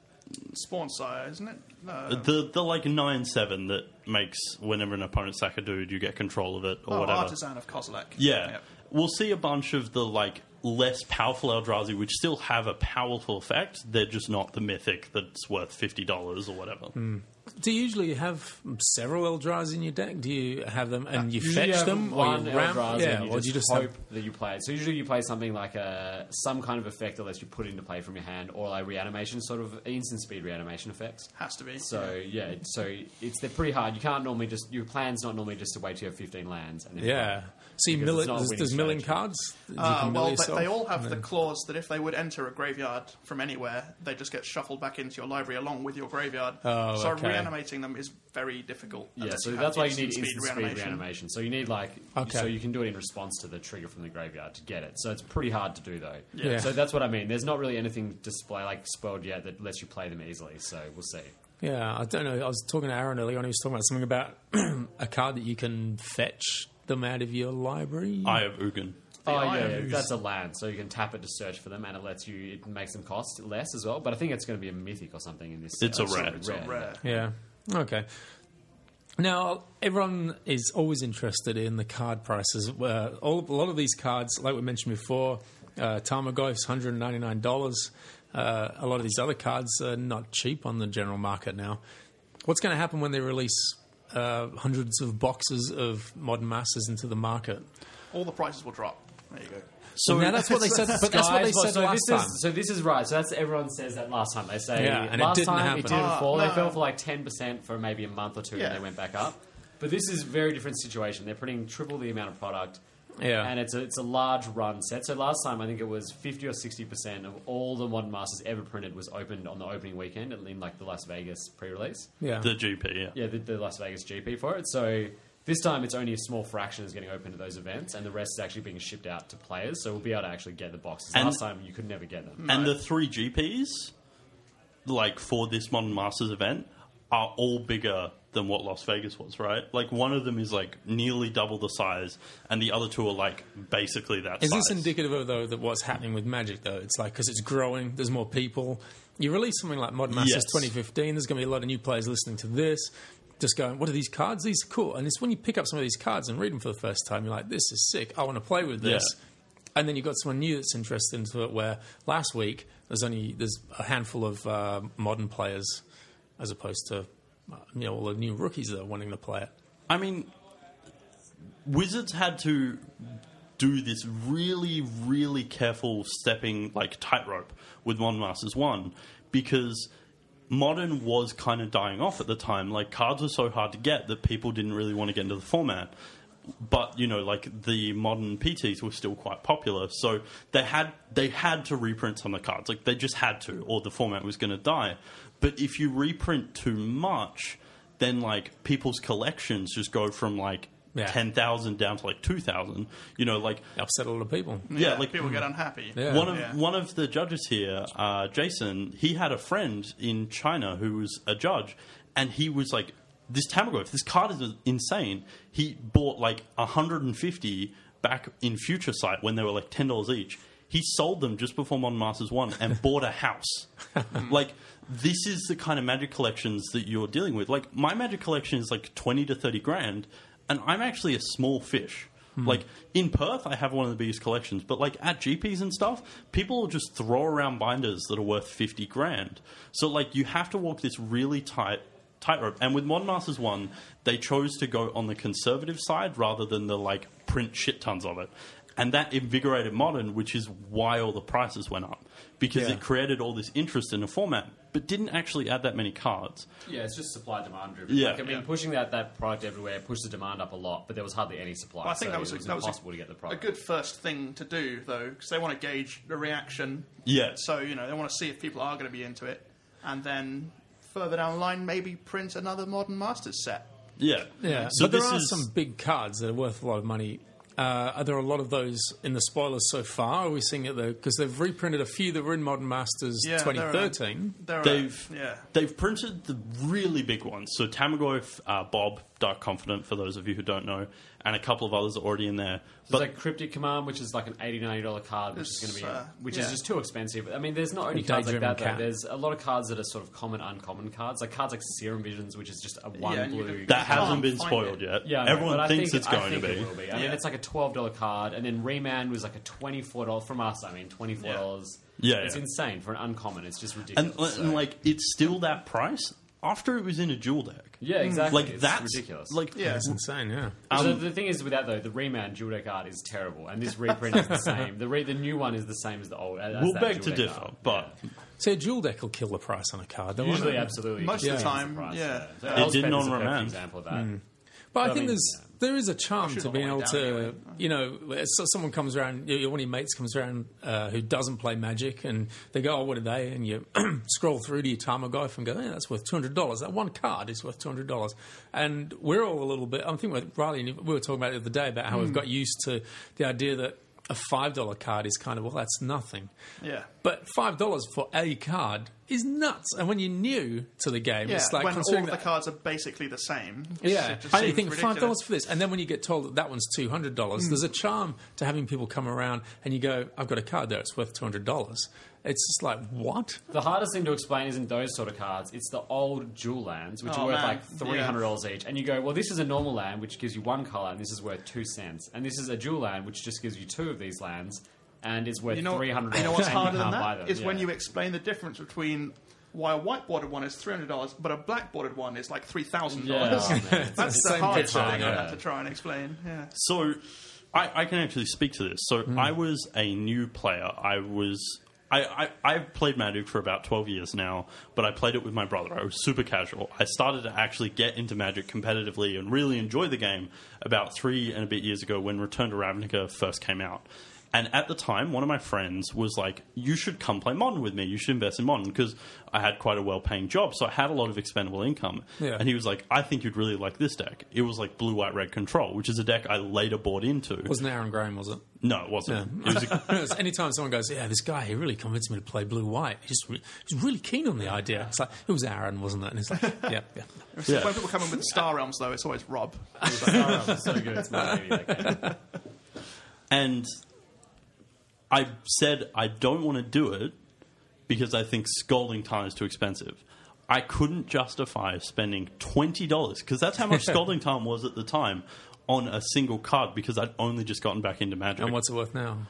Spawn Sire, isn't it? Uh, the the like nine seven that makes whenever an opponent sack a dude, you get control of it or oh, whatever. Artisan of Kozilek. Yeah. Yep. We'll see a bunch of the like less powerful Eldrazi, which still have a powerful effect. They're just not the mythic that's worth fifty dollars or whatever. Do you usually have several Eldrazi in your deck? Do you have them and you Usually fetch have them, or one you ramp? Eldrazi Yeah, and you or just, do you just hope have? that you play it. So usually you play something like a some kind of effect that lets you put it into play from your hand, or like reanimation, sort of instant speed reanimation effects. Has to be. So yeah, so it's they're pretty hard. You can't normally just your plan's not normally just to wait till you have fifteen lands. And then Yeah. So you Because mill it's it. not a There's, winning there's milling strategy. cards. that you Uh, can mill well, they, yourself, they all have and the then- clause that if they would enter a graveyard from anywhere, they just get shuffled back into your library along with your graveyard. Oh, so okay. reanimating them is very difficult. Yeah, unless so you have that's why you need instant instant speed reanimation. So you need like, Okay. so you can do it in response to the trigger from the graveyard to get it. So it's pretty hard to do though. Yeah. So that's what I mean. There's not really anything display like spoiled yet that lets you play them easily. So we'll see. Yeah, I don't know. I was talking to Aaron earlier on. He was talking about something about a card that you can fetch them out of your library. Eye of Ugin. Oh Eye yeah, of yeah, Ugin. that's a land. So you can tap it to search for them, and it lets you. It makes them cost less as well. But I think it's going to be a mythic or something in this. It's uh, a rare. It's a rare. Yeah. Okay. Now, everyone is always interested in the card prices. Uh, all, a lot of these cards, like we mentioned before, uh, Tarmogoyf's one hundred ninety-nine dollars. Uh, a lot of these other cards are not cheap on the general market now. What's going to happen when they release uh, hundreds of boxes of Modern Masters into the market? All the prices will drop. There you go. So now that's what they said. But that's what they Guys, well, said so last this time. Is, so this is right. So that's everyone says that last time. They say Yeah, and it last didn't time happen. it didn't Ah, fall. They no. fell for like ten percent for maybe a month or two, Yeah. and they went back up. But this is a very different situation. They're putting triple the amount of product. Yeah. And it's a, it's a large run set. So last time, I think it was fifty or sixty percent of all the Modern Masters ever printed was opened on the opening weekend in like the Las Vegas pre-release. Yeah. The G P, yeah. Yeah, the, the Las Vegas G P for it. So this time, it's only a small fraction is getting opened at those events, and the rest is actually being shipped out to players. So we'll be able to actually get the boxes. And- Last time, you could never get them. And the three G Ps, like for this Modern Masters event, are all bigger than what Las Vegas was, right? Like one of them is like nearly double the size, and the other two are like basically that Is size. this indicative of though that what's happening with Magic though? It's like because it's growing, there's more people. You release something like Modern Masters Yes. twenty fifteen. There's going to be a lot of new players listening to this, just going, "What are these cards? These are cool." And it's when you pick up some of these cards and read them for the first time, you're like, "This is sick. I want to play with this." Yeah. And then you've got someone new that's interested into it. Where last week there's only there's a handful of uh, modern players, as opposed to uh, you know all the new rookies that are wanting to play it. I mean, Wizards had to do this really, really careful stepping, like tightrope with Modern Masters one because Modern was kind of dying off at the time. Like cards were so hard to get that people didn't really want to get into the format. But you know, like the Modern P Ts were still quite popular, so they had they had to reprint some of the cards. Like they just had to, or the format was going to die. But if you reprint too much, then like people's collections just go from like Yeah. ten thousand down to like two thousand. You know, like Upset a lot of people. yeah, like people get unhappy. Yeah. one of Yeah. one of the judges here, uh, Jason, he had a friend in China who was a judge, and he was like, "This Tamagotchi, this card is insane." He bought like one hundred fifty back in Future Sight when they were like ten dollars each. He sold them just before Modern Masters one and bought a house. Like this is the kind of Magic collections that you're dealing with. Like my Magic collection is like twenty to thirty grand, and I'm actually a small fish. Like in Perth, I have one of the biggest collections, but like at G Ps and stuff, people will just throw around binders that are worth fifty grand. So like you have to walk this really tight tightrope. And with Modern Masters one, they chose to go on the conservative side rather than the like print shit tons of it. And that invigorated Modern, which is why all the prices went up. Because Yeah. it created all this interest in the format, but didn't actually add that many cards. Yeah, it's just supply demand driven. Yeah. Like, I mean, Yeah. pushing that, that product everywhere pushed the demand up a lot, but there was hardly any supply. Well, I think so that was, it a, was that was impossible a, to get the a product. good first thing to do, though, because they want to gauge the reaction. Yeah. So, you know, they want to see if people are going to be into it. And then further down the line, maybe print another Modern Masters set. Yeah. Yeah, So but there this are is, some big cards that are worth a lot of money. Uh, are there a lot of those in the spoilers so far? Are we seeing it though? Because they've reprinted a few that were in Modern Masters Yeah, twenty thirteen. There are, They've yeah. they've printed the really big ones. So Tamagotchi, uh, Bob, Dark Confidant, for those of you who don't know, and a couple of others are already in there. There's But like Cryptic Command, which is like an eighty dollars, ninety dollars card, which It's, is going to be, uh, which yeah. is just too expensive. I mean, there's not only A cards like Daydream that, though. Cat. There's a lot of cards that are sort of common, uncommon cards. Like cards like Serum Visions, which is just a one Yeah, and you blue. can- that can't hasn't been find spoiled it. yet. Yeah, I know, Everyone but I thinks think, it's I going think to it be. will be. I mean, Yeah. it's like a twelve dollars card, and then Remand was like a twenty-four dollars from us. I mean, twenty-four dollars. Yeah, it's yeah. insane for an uncommon. It's just And, ridiculous. and So- like it's still that price after it was in a dual deck. yeah, exactly. Like it's that's ridiculous. Like Yeah. It's insane, yeah. so the thing is with that though, the Remand dual deck art is terrible, and this reprint is the same. The re- the new one is the same as the old. As we'll that beg dual to deck differ, art. but Yeah. So a dual deck will kill the price on a card. Don't Usually, it? absolutely. Most of the Just time, the price, yeah. So It Elspeth didn't is on a perfect Remand. example of that. But I But I think mean, there's yeah. there is a charm Should to have being gone able down to, anyway. you know, so someone comes around, you know, one of your mates comes around uh, who doesn't play Magic, and they go, "Oh, what are they?" And you scroll through to your Tamagotchi and go, "Yeah, that's worth two hundred dollars. That one card is worth two hundred dollars." And we're all a little bit. I think with Riley, and we were talking about it the other day about how we've got used to the idea that a five dollar card is kind of, well, that's nothing. Yeah. But five dollars for a card is nuts. And when you're new to the game, Yeah, it's like when all considering of the that- cards are basically the same. yeah, It just and you seems think ridiculous. five dollars for this, and then when you get told that that one's two hundred dollars, there's a charm to having people come around and you go, "I've got a card there; it's worth two hundred dollars." It's just like, what? The hardest thing to explain isn't those sort of cards. It's the old dual lands, which Oh, are worth man. like three hundred dollars each. And you go, well, this is a normal land, which gives you one colour, and this is worth two cents. And this is a dual land, which just gives you two of these lands, and it's worth You know, three hundred dollars. you know what's and harder you than can't buy that? them. Is when Yeah. you explain the difference between why a white bordered one is three hundred dollars, but a black bordered one is like three thousand Yeah, dollars. oh, man. That's the the same hardest picture, thing I yeah. have to try and explain. Yeah. So, I, I can actually speak to this. So, I was a new player. I was. I, I, I've played Magic for about twelve years now, but I played it with my brother. I was super casual. I started to actually get into Magic competitively and really enjoy the game about three and a bit years ago when Return to Ravnica first came out. And at the time, one of my friends was like, "You should come play Modern with me. You should invest in Modern," because I had quite a well-paying job, so I had a lot of expendable income. Yeah. And he was like, "I think you'd really like this deck." It was like Blue, White, Red Control, which is a deck I later bought into. Wasn't Aaron Graham, was it? No, it wasn't. It was a, It's anytime someone goes, "Yeah, this guy, he really convinced me to play blue white. He's just re- he's really keen on the idea." It's like, it was Aaron, wasn't it? And it's like, yeah, yeah. Yeah. When people come in with the Star Realms, though, it's always Rob. Oh, it's so good. It's my baby. That game. and I said I don't want to do it because I think Scalding Tarn is too expensive. I couldn't justify spending twenty dollars because that's how much Scalding Tarn was at the time on a single card because I'd only just gotten back into Magic. And what's it worth now?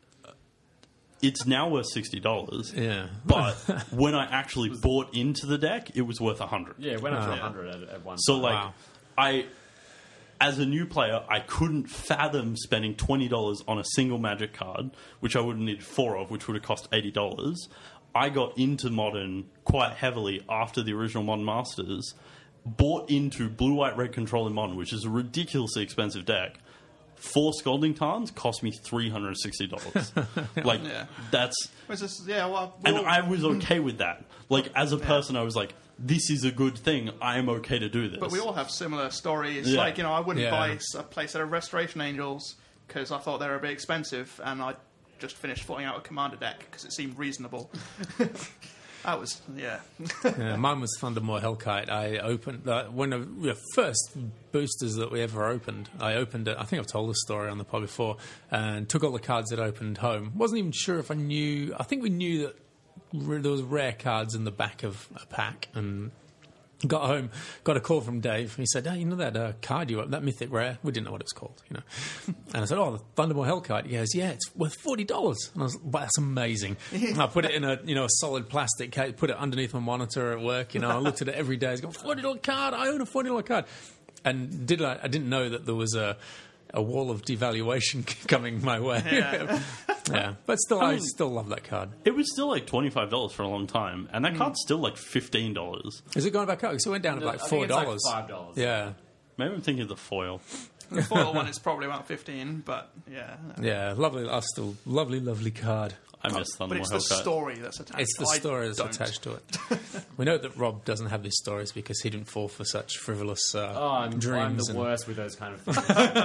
It's now worth sixty dollars. Yeah. But when I actually bought into the deck, it was worth a hundred. Yeah, it went up to Oh. one hundred at, at one So time. like, Wow. I, as a new player, I couldn't fathom spending twenty dollars on a single Magic card, which I would have needed four of, which would have cost eighty dollars. I got into Modern quite heavily after the original Modern Masters, bought into Blue, White, Red Control in Modern, which is a ridiculously expensive deck. Four Scalding Tarns cost me three hundred sixty dollars. Like, Yeah. that's... Whereas this, yeah, well, we And all- I was okay with that. Like, as a person, I was like, this is a good thing. I am okay to do this. But we all have similar stories. Yeah. Like, you know, I wouldn't Yeah. buy a playset of Restoration Angels because I thought they were a bit expensive, and I just finished sorting out a Commander deck because it seemed reasonable. That was, yeah. Yeah, mine was Thundermore Hellkite. I opened uh, one of the first boosters that we ever opened. I opened it. I think I've told this story on the pod before, and took all the cards that opened home. Wasn't even sure if I knew. I think we knew that r- there was rare cards in the back of a pack, and got home, got a call from Dave. He said, "Oh, you know that uh, card you opened, that Mythic Rare?" We didn't know what it was called, you know. And I said, "Oh, the Thundermore Hellkite." He goes, "Yeah, it's worth forty dollars." And I was like, "Well, that's amazing." And I put it in a, you know, a solid plastic case, put it underneath my monitor at work. You know, I looked at it every day. I was going, forty dollars card. I own a forty dollars card. And did I, I didn't know that there was a a wall of devaluation coming my way. Yeah. Yeah. But still, I mean- still love that card. It was still like twenty-five dollars for a long time, and that card's still like fifteen dollars. Is it going back up? So it went down to No, like I four think it's like dollars. five dollars. Yeah. Maybe I'm thinking of the foil. The foil one is probably about fifteen, but yeah. Yeah. Lovely. I still lovely, lovely card. I miss But Thunderbolt it's the Hellcat. story that's attached. It's the I story that's don't. attached to it. We know that Rob doesn't have these stories because he didn't fall for such frivolous uh, Oh, I'm, dreams. I'm the and- worst with those kind of things.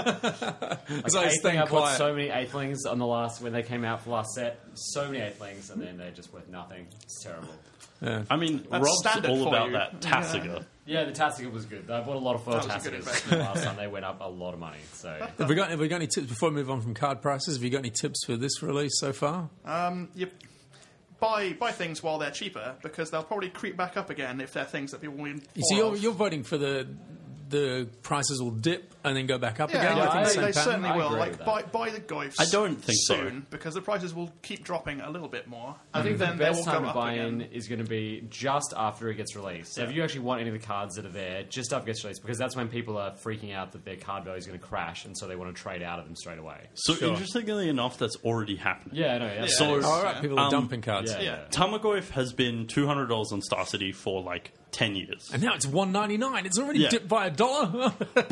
As I was Eighthling, staying I bought quiet. so many Eightlings on the last when they came out for last set. So many Eightlings, and then they're just worth nothing. It's terrible. Yeah. I mean, That's Rob's standard all for about you. that Tassiger. Yeah, the Tassiger was good. I bought a lot of foil That was a good Tassigers investment. last time. They went up a lot of money. So Have we got have we got any tips before we move on from card prices? Have you got any tips for this release so far? Um, you buy buy things while they're cheaper because they'll probably creep back up again if they're things that people will. You see, you're, you're voting for the the prices will dip and then go back up Yeah, again. yeah, You think I- the they, same they pattern? certainly I will. agree Like with buy, that. buy the Goifs. I don't think so. soon because the prices will keep dropping a little bit more. I And think the then they will best go time to up buy again. in is going to be just after it gets released. So if you actually want any of the cards that are there, just after it gets released, because that's when people are freaking out that their card value is going to crash, and so they want to trade out of them straight away. So Sure. interestingly enough, that's already happening. Yeah, no, yeah. So- that is- Oh, all right, people are Um, dumping cards. yeah, Yeah. yeah. Tamagotchi has been two hundred dollars on Star City for like ten years. And now it's one ninety nine. It's already Yeah. dipped by a dollar.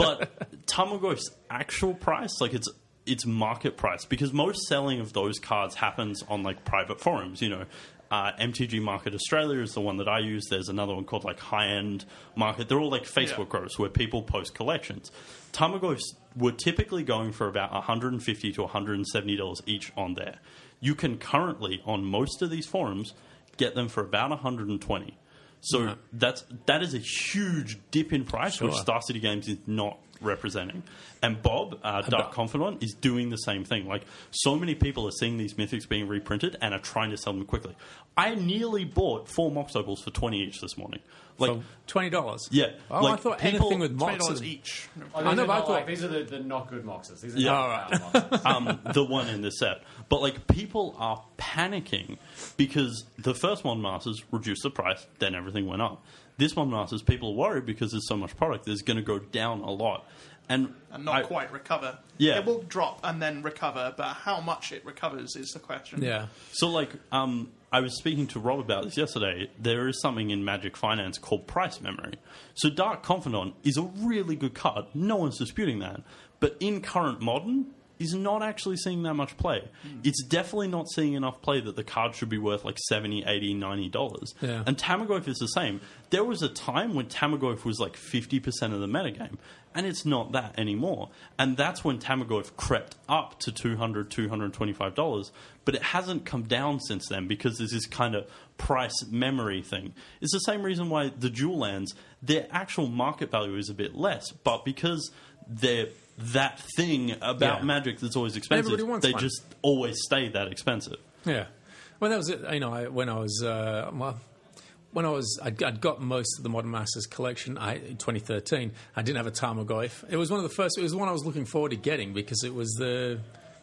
But Tamagotchi's actual price, like it's it's market price, because most selling of those cards happens on like private forums. You know, uh, M T G Market Australia is the one that I use. There's another one called like High End Market. They're all like Facebook Yeah. groups where people post collections. Tamagotchis were typically going for about one hundred fifty to one hundred seventy dollars each on there. You can currently on most of these forums get them for about one hundred twenty. So Right. that's that is a huge dip in price, which Sure. Star City Games is not representing. And Bob, uh, Dark Confidant, is doing the same thing. Like, so many people are seeing these mythics being reprinted and are trying to sell them quickly. I nearly bought four Mox Opals for twenty each this morning. Like, For twenty dollars. yeah, Oh, I like, thought people- anything with Twenty Mox. dollars is- each. Oh, I these know, are but I not thought- like, these are the, the not good Moxes. These are Yeah. the All right. bad Moxes. um, the one in this set. But like people are panicking because the first Modern Masters reduced the price, then everything went up. This Modern Masters, people are worried because there's so much product, there's going to go down a lot. And, And not I- quite recover. Yeah. It will drop and then recover, but how much it recovers is the question. Yeah. So, like, um, I was speaking to Rob about this yesterday. There is something in Magic Finance called price memory. So, Dark Confidant is a really good card. No one's disputing that. But in current Modern, is not actually seeing that much play. It's definitely not seeing enough play that the card should be worth like seventy, eighty, ninety dollars. Yeah. And Tamagotchi is the same. There was a time when Tamagotchi was like fifty percent of the metagame, and it's not that anymore. And that's when Tamagotchi crept up to two hundred dollars, two hundred twenty-five dollars, but it hasn't come down since then because there's this kind of price memory thing. It's the same reason why the Dual Lands, their actual market value is a bit less, but because they're that thing about Yeah. Magic that's always expensive, Everybody wants they one. just always stay that expensive. Yeah. Well, that was it. You know, I, when I was uh, well, when I was, I'd, I'd got most of the Modern Masters collection I, in twenty thirteen. I didn't have a Tamagotchi. It was one of the first. It was the one I was looking forward to getting because it was the,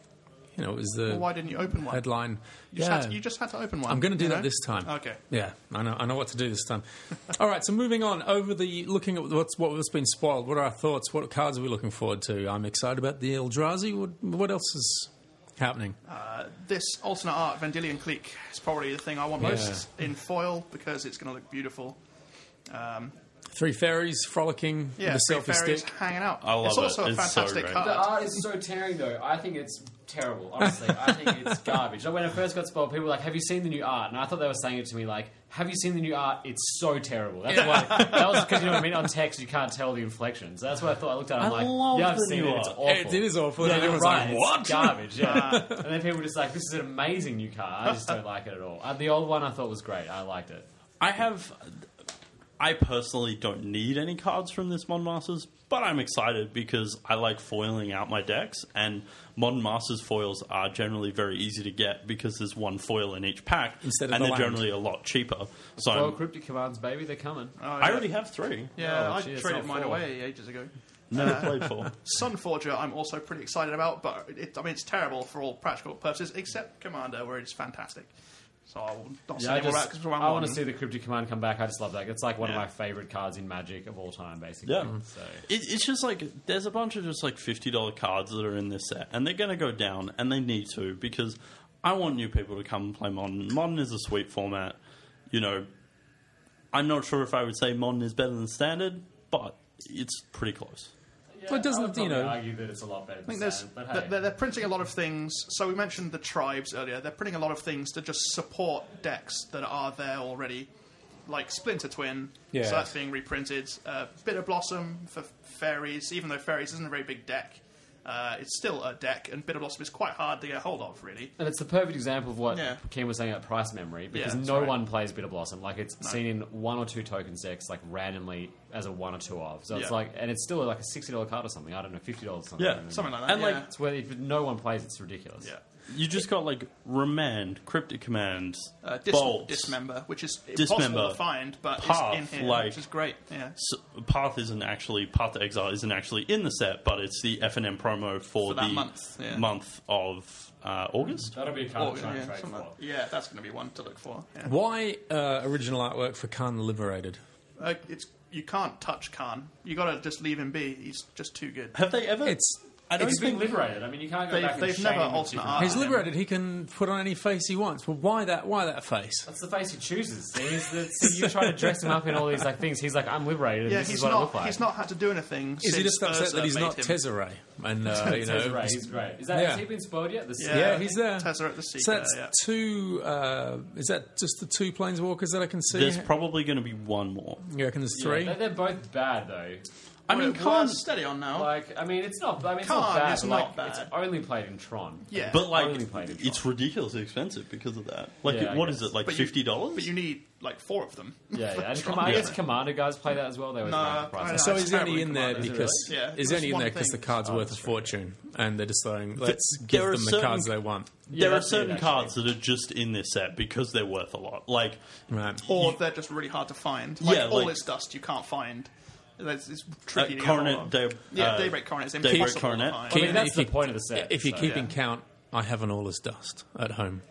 you know, it was the Well, why didn't you open one? headline. You, just yeah. had to, you just had to open one. I'm going to do you that know? this time. Okay. Yeah, I know. I know what to do this time. All right. So moving on over the looking at what's what's been spoiled. What are our thoughts? What cards are we looking forward to? I'm excited about the Eldrazi. What, what else is happening? Uh, this alternate art Vendilion Clique is probably the thing I want Yeah. most in foil because it's going to look beautiful. Um, Three fairies frolicking yeah, with a three selfie fairies stick. hanging out. I love it's also it. a It's so fantastic great. card. The art is so tearing, though. I think it's terrible. Honestly, I think it's garbage. Like, when it first got spoiled, people were like, "Have you seen the new art?" And I thought they were saying it to me like, "Have you seen the new art? It's so terrible." That's why. That was because you know what I mean. On text, you can't tell the inflections. That's what I thought. I looked at it. I'm I like, love "Yeah, I've the seen new it. It's art. awful." It, it is awful. Yeah, and you're everyone's right. like, "What?" It's garbage. Yeah. And then people were just like, "This is an amazing new card." I just don't like it at all. Uh, the old one I thought was great. I liked it. I have. I personally don't need any cards from this Modern Masters, but I'm excited because I like foiling out my decks, and Modern Masters foils are generally very easy to get because there's one foil in each pack, Instead of and the they're land. generally a lot cheaper. So Well, I'm- cryptic commands, baby, they're coming. Oh, I yeah. already have three. Yeah, Oh, I gee, it's traded not mine four. away ages ago. Never played for. Sunforger, I'm also pretty excited about, but it, I mean, it's terrible for all practical purposes, except Commander, where it's fantastic. So I'll not Yeah, say I, any more just, about it because I want to see the Cryptic Command come back. I just love that. It's like one Yeah. of my favorite cards in Magic of all time, basically. Yeah. So It, it's just like there's a bunch of just like fifty dollar cards that are in this set, and they're going to go down, and they need to because I want new people to come and play Modern. Modern is a sweet format. You know, I'm not sure if I would say Modern is better than Standard, but it's pretty close. yeah, Well, it doesn't, I would you probably know- argue that it's a lot better I than think there's, Standard, but hey. they're, they're printing a lot of things. So we mentioned the tribes earlier. They're printing a lot of things to just support decks that are there already, like Splinter Twin. Yeah. So that's being reprinted. Uh, Bitter Blossom for fairies, even though fairies isn't a very big deck. Uh, it's still a deck, and Bitter Blossom is quite hard to get hold of, really. And it's the perfect example of what Yeah. Ken was saying about price memory, because Yeah, that's no right. one plays Bitter Blossom. Like, it's seen in one or two token decks, like, randomly as a one or two of. So it's Yeah. like, and it's still like a sixty dollar card or something. I don't know, fifty dollars or something. Yeah, I don't know. Something like that. And, yeah. like, It's where if no one plays, it's ridiculous. yeah. You just got like Remand, Cryptic Command, Uh, dis- Bolt, Dismember, which is Dismember, impossible to find, but Path, it's in here, like- which is great. Yeah. S Path isn't actually Path to Exile isn't actually in the set, but it's the F and M promo for, For that the month, yeah. month of uh, August. That'll be a card Or- to try and yeah, trade something for. like- yeah, that's going to be one to look for. Yeah. Why uh, original artwork for Khan the Liberated? Uh, it's you can't touch Khan. You got to just leave him be. He's just too good. Have they ever? It's I don't He's been think. liberated. I mean, you can't go They've- back and they've shame never him with alternate different art. He's art. liberated. He can put on any face he wants. Well, why that? Why that face? That's the face he chooses. See, he's the, see, you try to dress him up in all these like things. He's like, I'm liberated. And Yeah, this he's is what I look not. like. He's not had to do anything. Is he since just upset Urza that he's made not him. Tezzeret? And uh, you know, Tezzeret, he's great. Is that Yeah. has he been spoiled yet? The yeah, he's there. Tezzeret the Seeker. So that's yeah. two. Uh, is that just the two planeswalkers that I can see? There's probably going to be one more. You reckon there's Yeah, three? they're, they're both bad though. I mean, Well, Khan, steady on now. Like, I mean, it's not. I mean, it's Khan not bad. is but, not like, bad. It's only played in Tron. Yeah. but like only played in Tron. it's ridiculously expensive because of that. Like, Yeah, I what is guess. it? Like But you- fifty dollars? but you need like four of them. Yeah, yeah. And Tron. Commander, I guess Yeah. Commander guys play that as well. They always No, run the price I- up. So That's he's only terribly in there commanded, is it because really? Yeah, he's just only in one there because thing. the card's Oh, worth a that's right. fortune, and they're just throwing. Let's give there are them the certain- cards they want. Yeah, there are that's it, certain actually. cards that are just in this set because they're worth a lot. Like, Right. Or they're just really hard to find. Like, Yeah, all like- is dust you can't find. It's, it's uh, tricky. to get hold Coronet, of. Day, yeah, uh, Daybreak Coronet is Daybreak impossible Coronet. to find. I mean, If that's you- the point of the set. If you're so- keeping yeah. count, I have an all as dust at home.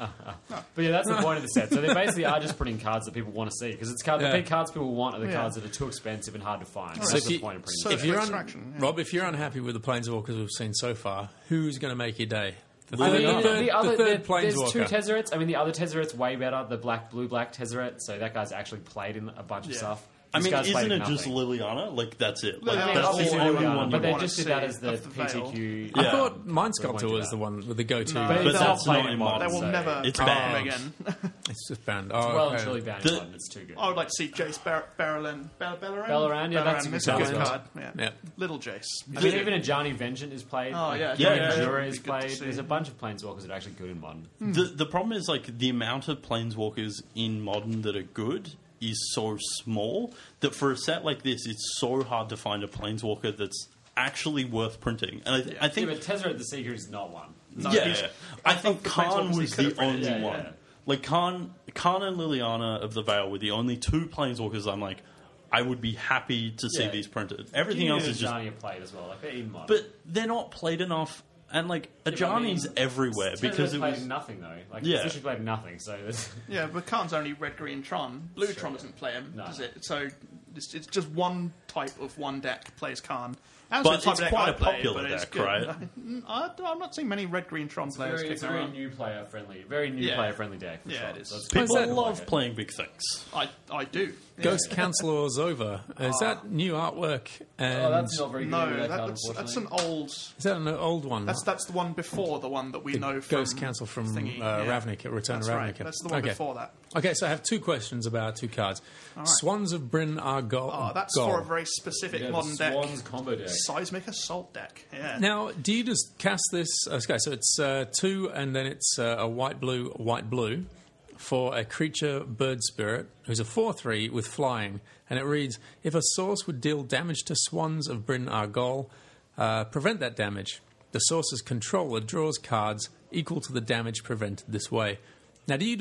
But yeah, that's the point of the set. So they basically are just putting cards that people want to see because it's card, Yeah. the big cards people want are the Yeah. cards that are too expensive and hard to find. So That's if the you- point of printing. so the If set. you're un- extraction, yeah. Rob, if you're unhappy with the planeswalkers we've seen so far, who's going to make your day? The I third, mean, the the, third, the other the third there- there's two planeswalker. Tezzerets. I mean, the other Tezzeret's way better. The black, blue, black Tezzeret. So that guy's actually played in a bunch of Yeah. stuff. I This mean, guy's played isn't in it just nothing. Liliana? Like, that's it. Like, Liliana's I mean, that's obviously the only Liliana, one but you they wanna just did that see as the of the Veil. P T Q. I Yeah. thought Mind They won't Sculptor do was that. the one with the go-to. No, But they'll that's play not in in modern, They modern. will so- never It's come banned. again. It's just banned. Oh, Well okay. and truly banned The- in modern. It's too good. I would like to see Jace Bar- Barrelin. Bell- Bellaran? Bellaran, yeah, that's a Bellaran, good it's a good card. card. Yeah. Yeah. Little Jace. I mean, even Ajani Vengeance is played. Oh, like, yeah, Johnny yeah, yeah. Jura It'd is be good to played. see. There's a bunch of planeswalkers that are actually good in modern. The the problem is like the amount of planeswalkers in modern that are good is so small that for a set like this, it's so hard to find a planeswalker that's actually worth printing. And I, th- I Yeah, think but Tezzeret the Seeker is not one. yeah, he's- I of think the Khan planeswalkers he was could the have printed. only Yeah, one. yeah. Like Khan, Khan and Liliana of the Veil were the only two planeswalkers. I'm like, I would be happy to see Yeah. these printed. Everything Junior else and is just, Ajani are played as well. Like they're in modern. but they're not played enough. And like but I mean, Ajani's everywhere Tezzeret's because it played was. nothing though. Like Yeah. yeah. Literally played nothing. So there's- Yeah, but Khan's only red, green, Tron. Blue Tron doesn't play him, No. does it? So it's, it's just one type of one deck plays Khan. And But the type it's of deck quite I a play, popular but it's deck, good. right? I, I'm not seeing many red, green, Tron players very, it's kicking very around. new player friendly. Very new Yeah. player friendly deck. For Yeah, sure. it is. So it's People What's that? love like it. playing big things. I, I do. Yeah. Ghost Counselor Zova. Is that new artwork? And Oh, that's not very good. No, with that that, card, that's, that's unfortunately. an old. is that an old one? That's that's the one before the one that we know from Ghost Council from thingy, uh, yeah. Ravnica, Return That's of Ravnica. right. That's the one okay. before that. Okay, so I have two questions about two cards. Swans of Bryn Argol. Oh, that's Gol. for a very specific Yeah, the modern deck. Swans combo deck. Seismic Assault deck. Yeah. Now, do you just cast this? Okay, so it's uh, two, and then it's uh, a white blue, white blue for a creature bird spirit who's a four three with flying, and it reads: if a source would deal damage to Swans of Bryn Argol, uh, prevent that damage. The source's controller draws cards equal to the damage prevented this way. Now, do you just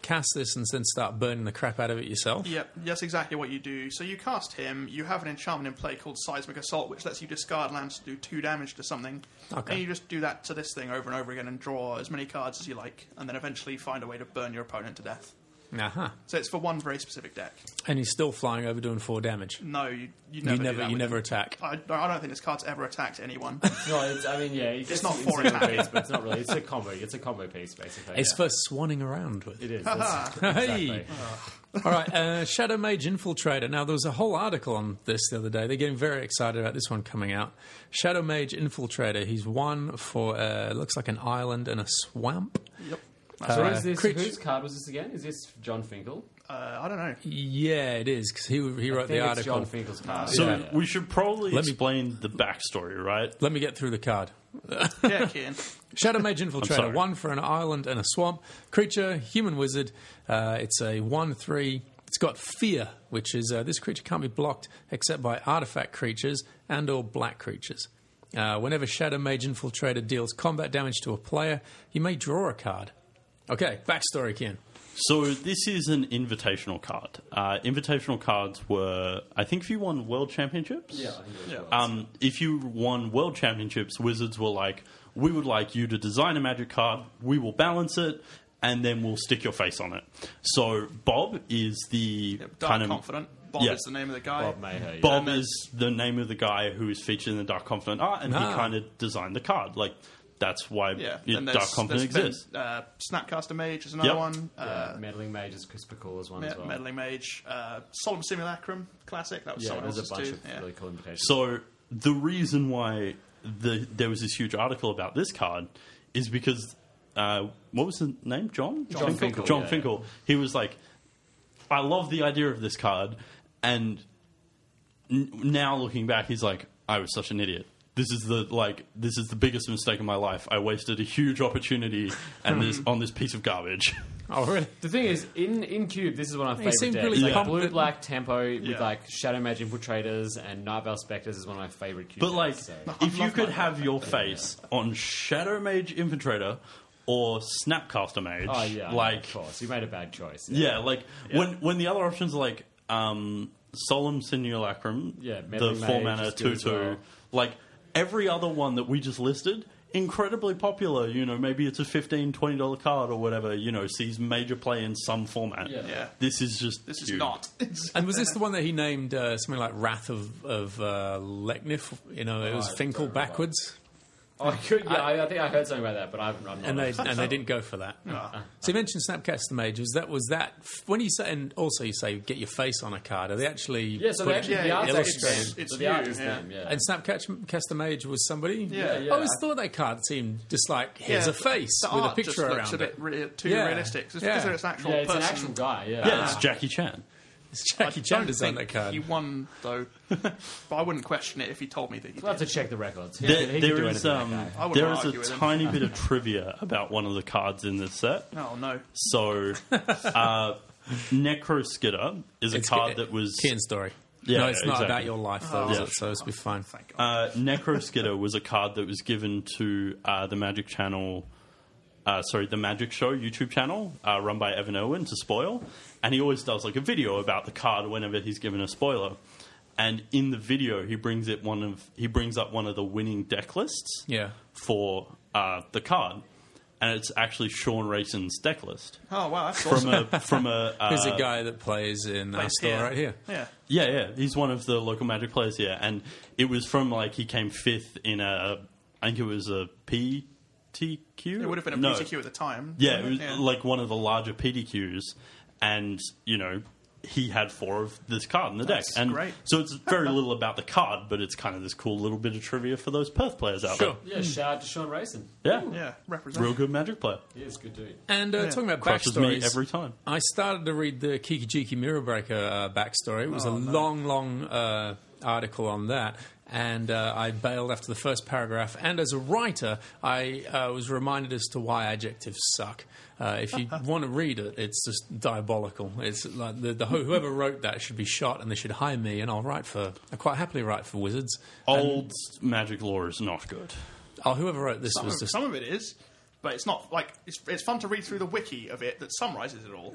cast this and then start burning the crap out of it yourself? Yep, that's exactly what you do. So you cast him, you have an enchantment in play called Seismic Assault, which lets you discard lands to do two damage to something. Okay. And you just do that to this thing over and over again and draw as many cards as you like, and then eventually find a way to burn your opponent to death. Uh-huh. So it's for one very specific deck. And he's still flying over doing four damage. No, you, you never You do never, that you with never him. attack. I, I don't think this card's ever attacked anyone. No, it's, I mean, yeah, it's, It's not it's for a little attacking. piece, but it's not really. It's a combo. It's a combo piece, basically. It's yeah. for swanning around with. It is. That's, Hey! exactly. All right, uh, Shadow Mage Infiltrator. Now, there was a whole article on this the other day. They're getting very excited about this one coming out. Shadow Mage Infiltrator. He's one for, uh, looks like an island and a swamp. Yep. So Uh, is this, creature- whose card was this again? Is this John Finkel? Uh, I don't know. Yeah, it is, because he, he I wrote think the it's John article. Finkel's card. So yeah. we should probably Let me- explain the backstory, right? Let me get through the card. Yeah, Kian. Shadow Mage sorry. Infiltrator, one for an island and a swamp. Creature, human wizard. Uh, it's a one three. It's got fear, which is uh, this creature can't be blocked except by artifact creatures and or black creatures. Uh, whenever Shadow Mage Infiltrator deals combat damage to a player, you may draw a card. Okay, backstory, Ken. So this is an invitational card. Uh, invitational cards were, I think, if you won World Championships. Yeah, I think it was. Yeah. Um, if you won World Championships, Wizards were like, we would like you to design a Magic card. We will balance it, and then we'll stick your face on it. So Bob is the Dark kind of Confident. Bob Yeah. is the name of the guy. Bob Mayher. Yeah. Bob is the name of the guy who is featured in the Dark Confident art, and Ah. he kind of designed the card. Like that's why Yeah. it- Then Dark there's, Confident there's exists. been, uh, Snapcaster Mage is another Yep. one. Yeah, Uh, Meddling Mage is Christopher Cool's one Me- as well. Meddling Mage. Uh, Solemn Simulacrum. Classic. That was Yeah, someone there's a else's bunch too. of Yeah. really cool invitations. So the reason why the, there was this huge article about this card is because uh, what was the name? John. John Finkel, John yeah. Finkel. He was like, I love the idea of this card, and n- now looking back, he's like, I was such an idiot. This is the like this is the biggest mistake of my life. I wasted a huge opportunity and this on this piece of garbage. Oh, really? The thing is, in, in Cube, this is one of my He favorite seemed decks. really Like pumped blue that- black tempo with Yeah. like Shadow Mage Infiltrators and Nightbell Spectres is one of my favorite Cube But like, decks. So. if you love could my- have your face on Shadow Mage Infiltrator or Snapcaster Mage, Oh yeah, like of course, you made a bad choice. yeah, like when when the other options are like um, Solemn Simulacrum, Yeah, the Meddling four Mage mana is good two as two, well. like every other one that we just listed. Incredibly popular, you know, maybe it's a fifteen dollars, twenty dollars card or whatever, you know, sees major play in some format. Yeah. Yeah. This is just This is huge. not. And was this the one that he named uh, something like Wrath of, of uh, Leknif? You know, it was Oh, I Finkel don't remember. backwards. Oh, I could, yeah, I, I think I heard something about that, but I've, I'm not. And they and they didn't go for that. So you mentioned Snapcaster Mage. Was that was that when you say and also you say get your face on a card? Are they actually Yeah, so put- they actually Yeah, the art's it's- actually it's- them. it's So the art you, is yeah. them, yeah. and Snapcaster Mage was somebody? Yeah, yeah. I always thought that card seemed just like here's Yeah, a face the with a art just picture looks around a it. bit re- too Yeah. realistic. It's Yeah. because it's an actual yeah, it's person. an actual guy. Yeah, Yeah, it's Jackie Chan. It's Jackie Chan don't designed that think card. he won though, but I wouldn't question it if he told me that he We'll have did. to check the records. He There, could- he could there do is anything, um, that guy. I wouldn't there is argue with a him. tiny bit of trivia about one of the cards in this set. Oh no! So, uh, Necroskidder is a It's card Ki- that was Kian story. Yeah, no, it's not exactly. about your life though, Oh. is Yeah. it? So it's be fine. Thank God. uh, Necroskidder was a card that was given to uh, the Magic Channel. Uh, sorry, the Magic Show YouTube channel, uh, run by Evan Irwin, to spoil, and he always does like a video about the card whenever he's given a spoiler. And in the video, he brings it one of he brings up one of the winning deck lists Yeah. for uh, the card, and it's actually Sean Rayson's deck list Oh wow, that's from awesome. a from a. Uh, Here's a guy that plays in our Place store here. right here. Yeah. Yeah, yeah, he's one of the local Magic players here, and it was from like he came fifth in a, I think it was a P T Q. It would have been a no. P T Q at the time. Yeah, it was like one of the larger P D Qs, and you know he had four of this card in the That's deck, and great. so it's very little about the card, but it's kind of this cool little bit of trivia for those Perth players out Sure. Yeah, shout out to Sean Rayson. there. Yeah, yeah, represent. real good Magic player. He is a good dude. And uh, Yeah. talking about Crushes me backstories, every time. I started to read the Kikijiki Mirror Breaker uh, backstory. It was Oh, a no. long, long uh, article on that. And uh, I bailed after the first paragraph. And as a writer, I uh, was reminded as to why adjectives suck. Uh, if you want to read it, it's just diabolical. It's like the, the whoever wrote that should be shot, and they should hire me, and I'll write for. I quite happily write for Wizards. Old Magic lore is not good. Oh, whoever wrote this Some was of, just some of it is, But it's not like it's, it's fun to read through the wiki of it that summarizes it all.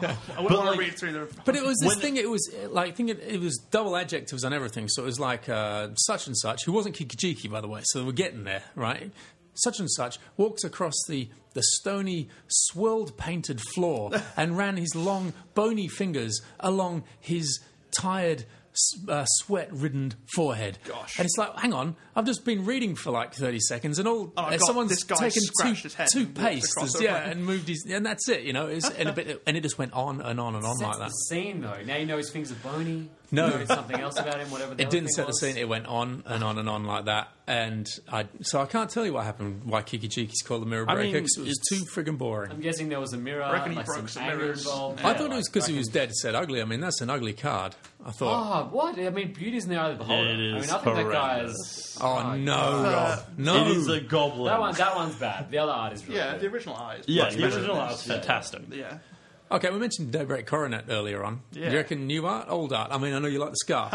I wouldn't want like- to read through the. But it was this When- thing. It was uh, like I think it, it was double adjectives on everything. So it was like uh, such and such, who wasn't Kikijiki, by the way. So we're getting there, right? Such and such walks across the the stony, swirled painted floor and ran his long, bony fingers along his tired, s- uh, sweat-ridden forehead. Gosh. And it's like, hang on, I've just been reading for like thirty seconds, and all Oh, I uh, got someone's this guy taken two, scratched his head two and walked pastes, across the yeah, room. and moved his, and that's it. You know, it's, and a bit, and it just went on and on and on Sets like that. the scene though. Now you know his fingers are bony. No. You know something else about him. Whatever. The It other didn't thing set the was. scene. It went on and on and on like that, and I so I can't tell you what happened. Why Kikijiki's called the Mirror I Breaker mean, because it was it's- too friggin' boring. I'm guessing there was a mirror. I reckon he like broke some some anger mirrors. involved. I Yeah, thought it was like, because he I was reckon- dead set ugly. I mean, that's an ugly card. I thought. Oh, what? I mean, beauty's in the eye of the beholder. It I mean, is I think that horrendous. guy's. Oh, no, Rob, no! It is a goblin. That one, that one's bad. The other art is really Yeah, good. the original eye is yeah, much the better original than art's this. fantastic. Yeah. Okay, we mentioned Daybreak Coronet earlier on. Yeah. Do you reckon new art, old art? I mean, I know you like the scarf.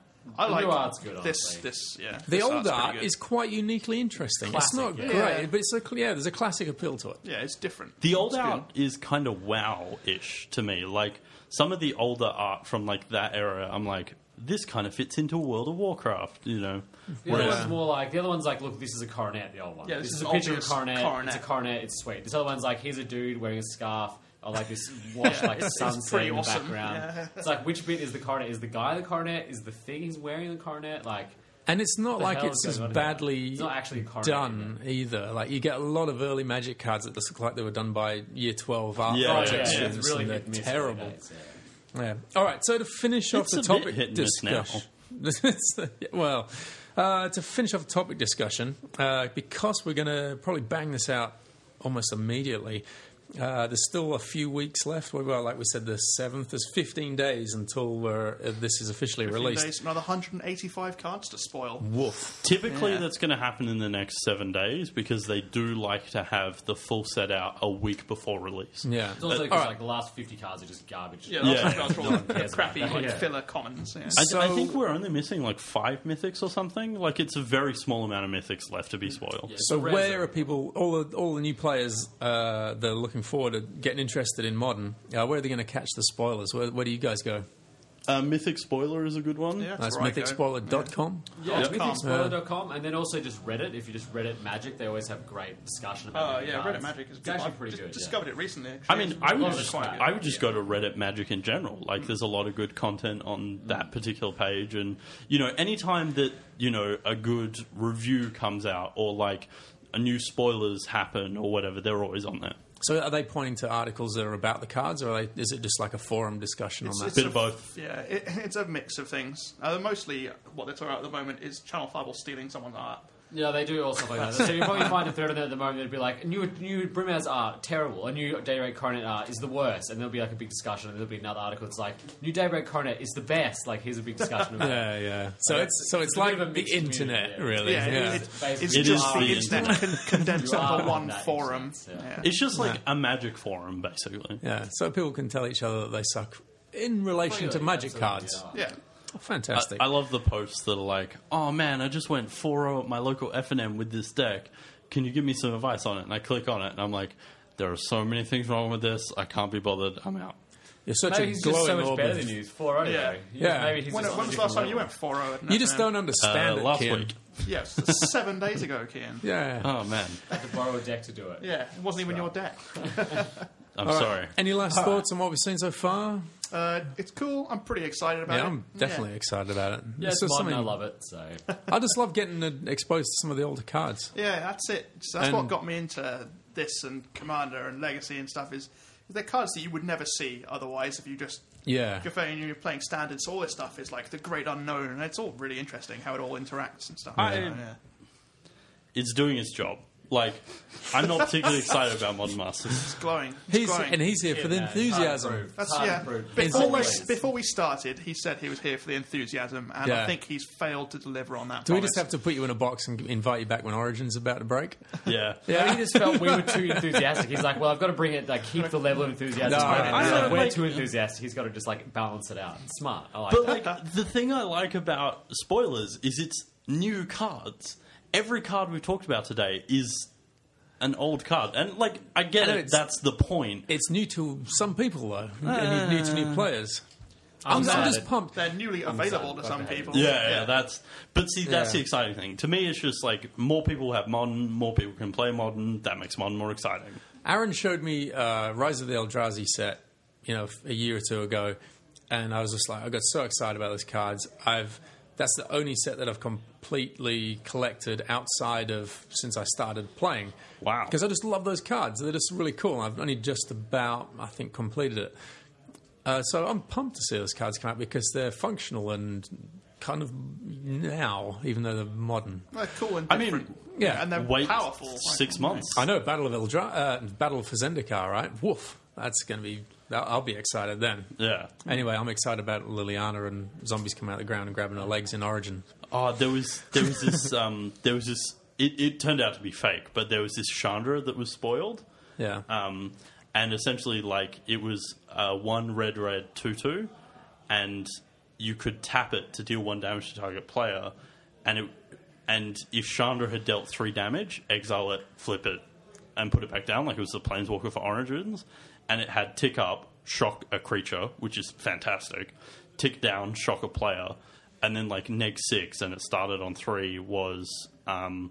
I like new art's good, this. honestly. This, yeah. The this old art's pretty art good. is quite uniquely interesting. Classic, it's not yeah. great, Yeah. but it's a yeah. There's a classic appeal to it. Yeah, it's different. The old It's good. art is kind of wow-ish to me. Like, some of the older art from, like, that era, I'm like, this kind of fits into World of Warcraft, you know? The other Yeah. one's more like the other one's like, look, this is a coronet. The old one. Yeah, this this is is a an picture of a obvious coronet. coronet. It's a coronet. It's sweet. This other one's like, here's a dude wearing a scarf. Or like this wash, like it's- it's sunset pretty in the awesome, background. yeah. It's like, which bit is the coronet? Is the guy the coronet? Is the thing he's wearing the coronet? Like, And it's not the like hell it's is as going on here? badly It's not actually a coronet, done either. Like you get a lot of early Magic cards that just look like they were done by Year twelve art Yeah, oh, project yeah, yeah, students, it's really and they're hit and miss terrible. nowadays, yeah. Yeah. All right. So to finish off It's the a bit topic hit and miss now. discussion, well, uh, to finish off the topic discussion, uh, because we're going to probably bang this out almost immediately. Uh, there's still a few weeks left. Well, like we said, the seventh. There's fifteen days until we're, uh, this is officially fifteen released. days, another one hundred eighty-five cards to spoil. Woof. Typically, Yeah. that's going to happen in the next seven days because they do like to have the full set out a week before release. Yeah. It's also Uh, because all right. like the last fifty cards are just garbage. Yeah, Yeah. that's yeah. all No one the cares crappy about that. like Yeah. filler commons. Yeah. I, I So- think we're only missing like five mythics or something. Like it's a very small amount of mythics left to be spoiled. Yeah. So The where res- are people? All the all the new players uh, that are looking forward to getting interested in modern. Uh, where are they going to catch the spoilers? Where, where do you guys go? Uh, Mythic Spoiler is a good one. Yeah. That's where I go. mythic spoiler dot com. Yeah, Dot com. mythic spoiler dot com, and then also just Reddit. If you just Reddit Magic, they always have great discussion about. Oh Magic yeah, cards. Reddit Magic is It's good. actually I've pretty just good. discovered yeah. it recently. Actually. I mean, I A would lot of just, it's quite good. I would just go to Reddit Magic in general. Like, there's a lot of good content on that particular page, and you know, anytime that you know a good review comes out or like a new spoilers happen or whatever, they're always on there. So are they pointing to articles that are about the cards, or are they, is it just like a forum discussion It's, on it's that? Bit a, of both. Yeah, it, it's a mix of things. Uh, mostly, what they're talking about at the moment is Channel Five stealing someone's art. Yeah, they do all stuff like that. So you probably find a thread on there at the moment that'd be like, new new Brimaz art, terrible. A new Daybreak Coronet art is the worst. And there'll be like a big discussion, and there'll be another article that's like, new Daybreak Coronet is the best. Like, here's a big discussion about it. Yeah, yeah. So Yeah. it's so it's, It's a like bit of a the mixed internet, community, yeah. really. Yeah, Yeah. it- Basically, It's It just is the the internet internet. con- condensed You are into one on that forum. internet, yeah. Yeah. It's just like a magic forum, basically. Yeah. So people can tell each other that they suck in relation to Really, magic absolutely, cards. yeah. Yeah. Oh, fantastic. I, I love the posts that are like, "Oh man, I just went four oh at my local F and M with this deck. Can you give me some advice on it?" And I click on it, and I'm like, "There are so many things wrong with this. I can't be bothered. I'm out." You're such Maybe a he's just glowing so much orb better of- than you. He's four oh, Yeah. though. He- Yeah. Maybe he's When, just when on was a the last time different you went level. four oh? at You just F don't N M? understand Uh, it, last Kian. week. Yes, seven days ago, Kian. Yeah. Oh man, Had to borrow a deck to do it. Yeah, it wasn't even your deck. I'm All right. sorry. Any last thoughts on what we've seen so far? Uh, it's cool. I'm pretty excited about Yeah, it. I'm definitely excited about it. Yeah, it's just modern. I something- love it. So I just love getting uh, exposed to some of the older cards. Yeah, that's it. So that's And- what got me into this and Commander and Legacy and stuff. Is they're cards that you would never see otherwise if you just Yeah. if you're playing, you're playing standards. All this stuff is like the great unknown, and it's all really interesting how it all interacts and stuff. I- So, yeah. It's doing its job. Like, I'm not particularly excited about Modern Masters. It's glowing. It's He's glowing. and he's here for the Yeah, man, it's hard to enthusiasm. prove. That's It's hard yeah. to prove. Before we, It's before we started, he said he was here for the enthusiasm, and Yeah. I think he's failed to deliver on that. Do we promise. just have to put you in a box and invite you back when Origin's about to break? Yeah. yeah, he just felt we were too enthusiastic. He's like, well, I've got to bring it, like, keep the level of enthusiasm. No, going. I And he's know, like, we're like- too enthusiastic. He's got to just like balance it out. Smart. I like But that. like the thing I like about spoilers is it's new cards. Every card we've talked about today is an old card, and like I get I know it. it's- That's the point. It's new to some people, though. and new to new players. I'm, I'm sad. just pumped. They're newly available to sad some about people. Yeah, yeah, that's. But see, that's Yeah. the exciting thing. To me, it's just like more people have modern, more people can play modern. That makes modern more exciting. Aaron showed me uh, Rise of the Eldrazi set, you know, a year or two ago, and I was just like, I got so excited about those cards. I've that's the only set that I've completely collected outside of since I started playing. Wow. Because I just love those cards. They're just really cool. I've only just about, I think, completed it. Uh, so I'm pumped to see those cards come out because they're functional and kind of now, even though they're modern. They're cool and I mean, different. yeah, and they're Wait powerful. like- six months. I know Battle of Eldra- uh, Battle for Zendikar, right? Woof, that's going to be. I'll be excited then. Yeah. Anyway, I'm excited about Liliana and zombies coming out of the ground and grabbing her legs in Origin. Oh, there was there was this um there was this. It, it turned out to be fake, but there was this Chandra that was spoiled. Yeah, Um, and essentially, like, it was uh, one red, red, two, two, and you could tap it to deal one damage to target player, and it, and if Chandra had dealt three damage, exile it, flip it, and put it back down, like it was the Planeswalker for Origins, and it had tick up, shock a creature, which is fantastic, tick down, shock a player, and then, like, neg six, and it started on three, was um,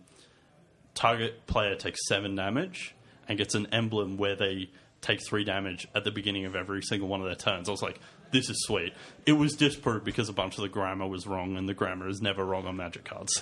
target player takes seven damage, and gets an emblem where they take three damage at the beginning of every single one of their turns. I was like, this is sweet. It was disproved because a bunch of the grammar was wrong, and the grammar is never wrong on Magic cards.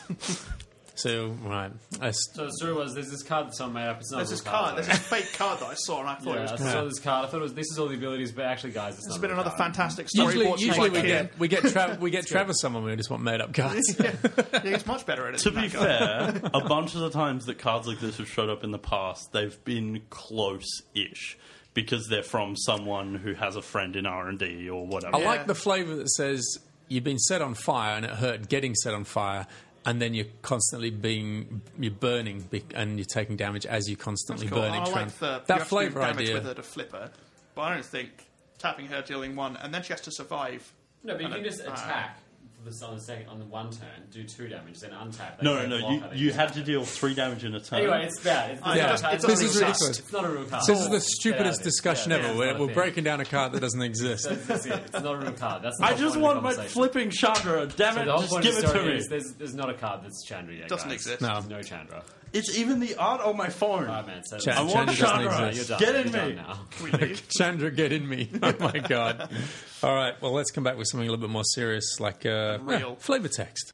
so right, I s- So the story was, there's this card that someone made up. It's not There's a this real card, there's though. this fake card that I saw, and I thought Yeah, it I was. saw this card. I thought it was, this is all the abilities, but actually, guys, it's This has not been a real another card. fantastic story. usually brought to you usually by we Kian. get we get Tra- we get Travis someone who just want made up cards. Yeah, he's much better at it. To than be that guy. fair, a bunch of the times that cards like this have showed up in the past, they've been close-ish. Because they're from someone who has a friend in R and D or whatever. I Yeah. like the flavour that says you've been set on fire and it hurt getting set on fire, and then you're constantly being you're burning be- and you're taking damage as you constantly Cool. burn I each like round. the, you That have to do flavour damage idea. with her to flip her, but I don't think tapping her, dealing one, and then she has to survive. No, but you And can it- just uh, attack for this on the second on the one turn, do two damage, then untap. They No, can't no, no. block You, her, they you just- had to deal three damage in a turn. Anyway, it's bad. It's, Uh, Yeah, it's not a it's card. this It's is not a real ridiculous. card. It's not a real card. This is the Get out stupidest of it. discussion Yeah, ever. yeah, we're it's not a we're thing. breaking down a card that doesn't exist. That's, that's it. It's not a real card. That's the I whole just point want of my the conversation. flipping Chandra. Damn So it, the whole just point give of it the to story me. is there's, there's not a card that's Chandra yet. Doesn't guys. exist. No. There's no Chandra. It's even the art on my phone. All right, man. So Chan- I want Chandra doesn't Chandra. exist. You're done. Get in You're me. done now. Can we leave? Chandra, get in me. Oh my god. All right, well, let's come back with something a little bit more serious, like uh, Real. yeah, flavor text.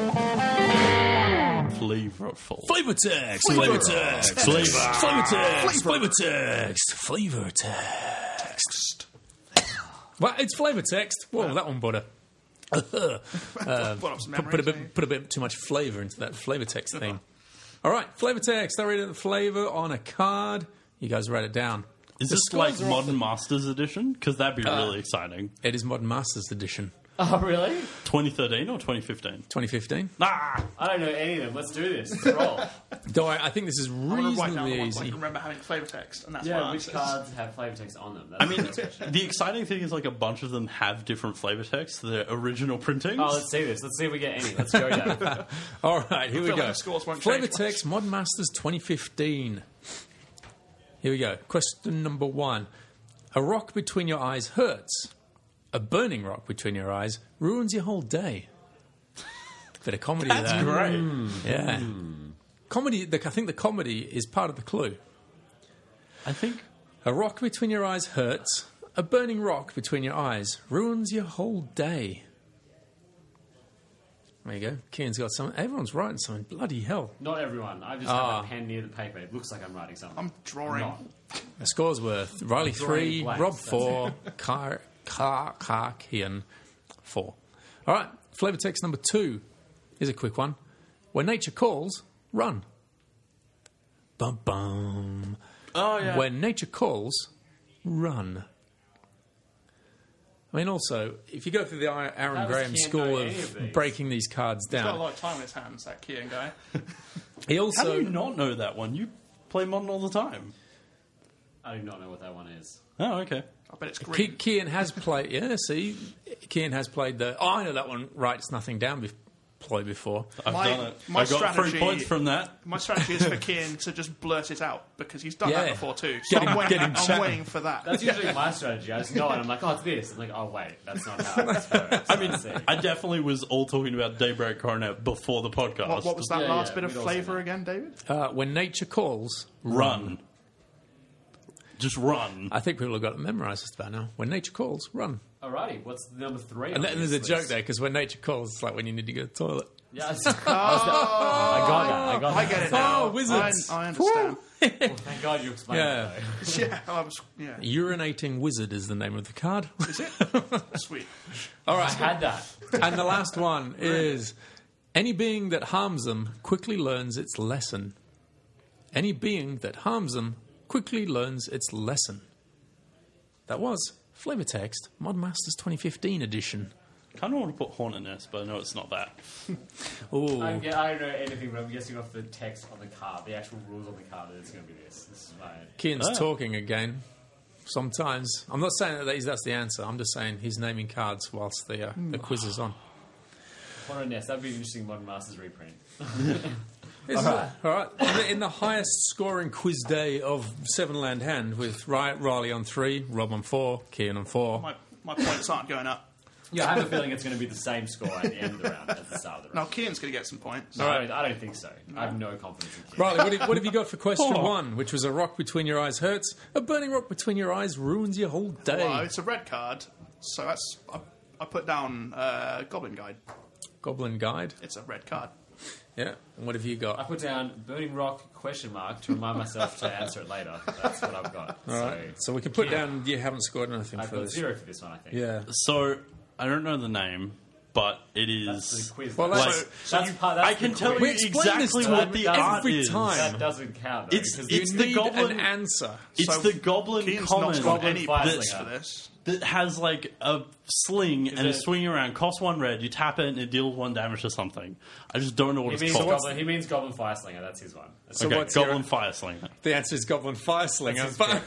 Flavorful. Flavor text. Flavor text. Flavor. Flavor text. Flavor text. Flavor text. Well, it's flavor text. Whoa, that one butter. uh, Put up some put, put a memories, bit, put a bit too much flavor into that flavor text thing. All right, flavor text. I read the flavor on a card. You guys write it down. Is The this scores like are off Modern Masters Edition? Because that'd be really exciting. It is Modern Masters Edition, Oh, really? twenty thirteen or twenty fifteen? twenty fifteen. Ah! I don't know any of them. Let's do this. Let's roll. Though I, I think this is I'm going to write down reasonably the ones I easy. can remember having flavor text, and that's my Yeah, which answers. cards have flavor text on them? That's I mean, the question. the exciting thing is like a bunch of them have different flavor text. Their original printings. Oh, let's see this. Let's see if we get any. Let's go, Dave. All right, here we feel like go. the scores won't Flavor change much. text Modern Masters twenty fifteen. Here we go. Question number one. A rock between your eyes hurts. A burning rock between your eyes ruins your whole day. Bit of comedy That's there. great. Yeah. Comedy, the, I think the comedy is part of the clue. I think A rock between your eyes hurts. A burning rock between your eyes ruins your whole day. There you go. Kian's got something. Everyone's writing something. Bloody hell. Not everyone. I just Ah. have a pen near the paper. It looks like I'm writing something. I'm drawing. not. The scores were Riley drawing three, blanks, Rob that's four, Car, Car, Car, Kian four. All right, flavor text number two is a quick one. When nature calls, run. Bum bum. Oh yeah. When nature calls, run. I mean, also, if you go through the Aaron How does Graham Kian school know of, any of these? breaking these cards He's got a down, lot of time on his hands, that Kian guy. he How also do you not know that one? You play Modern all the time. I do not know what that one is. Oh, okay. I bet it's Ke- green. Kian has played. Yeah, see, Kian has played the. Oh, I know that one. Writes nothing down. Bef- ploy before. I've My- done it. my I got strategy- three points from that. My strategy is for Kian to just blurt it out because he's done that Yeah. before too. So Get him- I'm, waiting, get him I'm chatting. waiting for that. That's usually my strategy. I just know it. I'm like, oh, it's this. I'm like, oh, wait, that's not how this works. I mean, I definitely was all talking about Daybreak Coronet before the podcast. what, what was that Yeah, last yeah, bit of we'd all say flavour that. again, David? Uh, when nature calls, Run. Just run. I think people have got it memorised just about now. When nature calls, run. alrighty, what's the number three? And on then there's a this joke list? there because when nature calls, it's like when you need to go to the toilet. Yeah, I, was, I, was, I got that. I got I that. get it now. Oh, wizards. I, I understand. Well, thank God you explained Yeah. that, though. yeah, I was. Yeah, Urinating wizard is the name of the card. is it? Sweet. All I right. had that. And the last one is any being that harms them quickly learns its lesson. Any being that harms them quickly learns its lesson. That was Flavor Text, Mod Masters twenty fifteen edition. Kind of want to put Haunted Nest, but I know it's not that. Ooh. I, yeah, I don't know anything, but I'm guessing off the text on the card, the actual rules on the card, that it's going to be this. This is my. Kian's Ah. talking again. Sometimes. I'm not saying that he's, that's the answer. I'm just saying he's naming cards whilst the, uh, the quiz is on. Horror Nest, that'd be an interesting Modern Masters reprint. All right. All right. In the, in the highest scoring quiz day of Seven Land Hand with Ry- Riley on three, Rob on four, Kian on four. My my points aren't going up. Yeah, I have a feeling it's going to be the same score at the end of the round as the start of the Now round. Kian's going to get some points. No, I, don't, I don't think so. I have no confidence in Keane. Riley, what have, what have you got for question Oh. one, which was a rock between your eyes hurts, a burning rock between your eyes ruins your whole day. Well, it's a red card, so that's I, I put down uh, Goblin Guide. Goblin Guide. It's a red card. Yeah. And what have you I got? put down Burning Rock question mark to remind myself to answer it later. That's what I've got. All so right. So we can put down you haven't scored anything I've for got this. zero for this one, I think. Yeah. So, I don't know the name, but it That's is... the quiz. Well, though. that's- Like, So that's you- part, that's I can the tell quiz. We you explain this exactly to what him the every art is. time. That doesn't count, though. It's- because You it's the need goblin- an answer. It's So the Goblin Kian's Common not got Goblin any Fire points Slinger. for this. that has like a sling and it- a swing around. Costs one red. You tap it and it deals one damage to something. I just don't know what he it's means, called. Goblin, he means Goblin Fire Slinger. That's his one. That's So okay, what's your- Goblin Fire Slinger. The answer is Goblin Fire Slinger. his But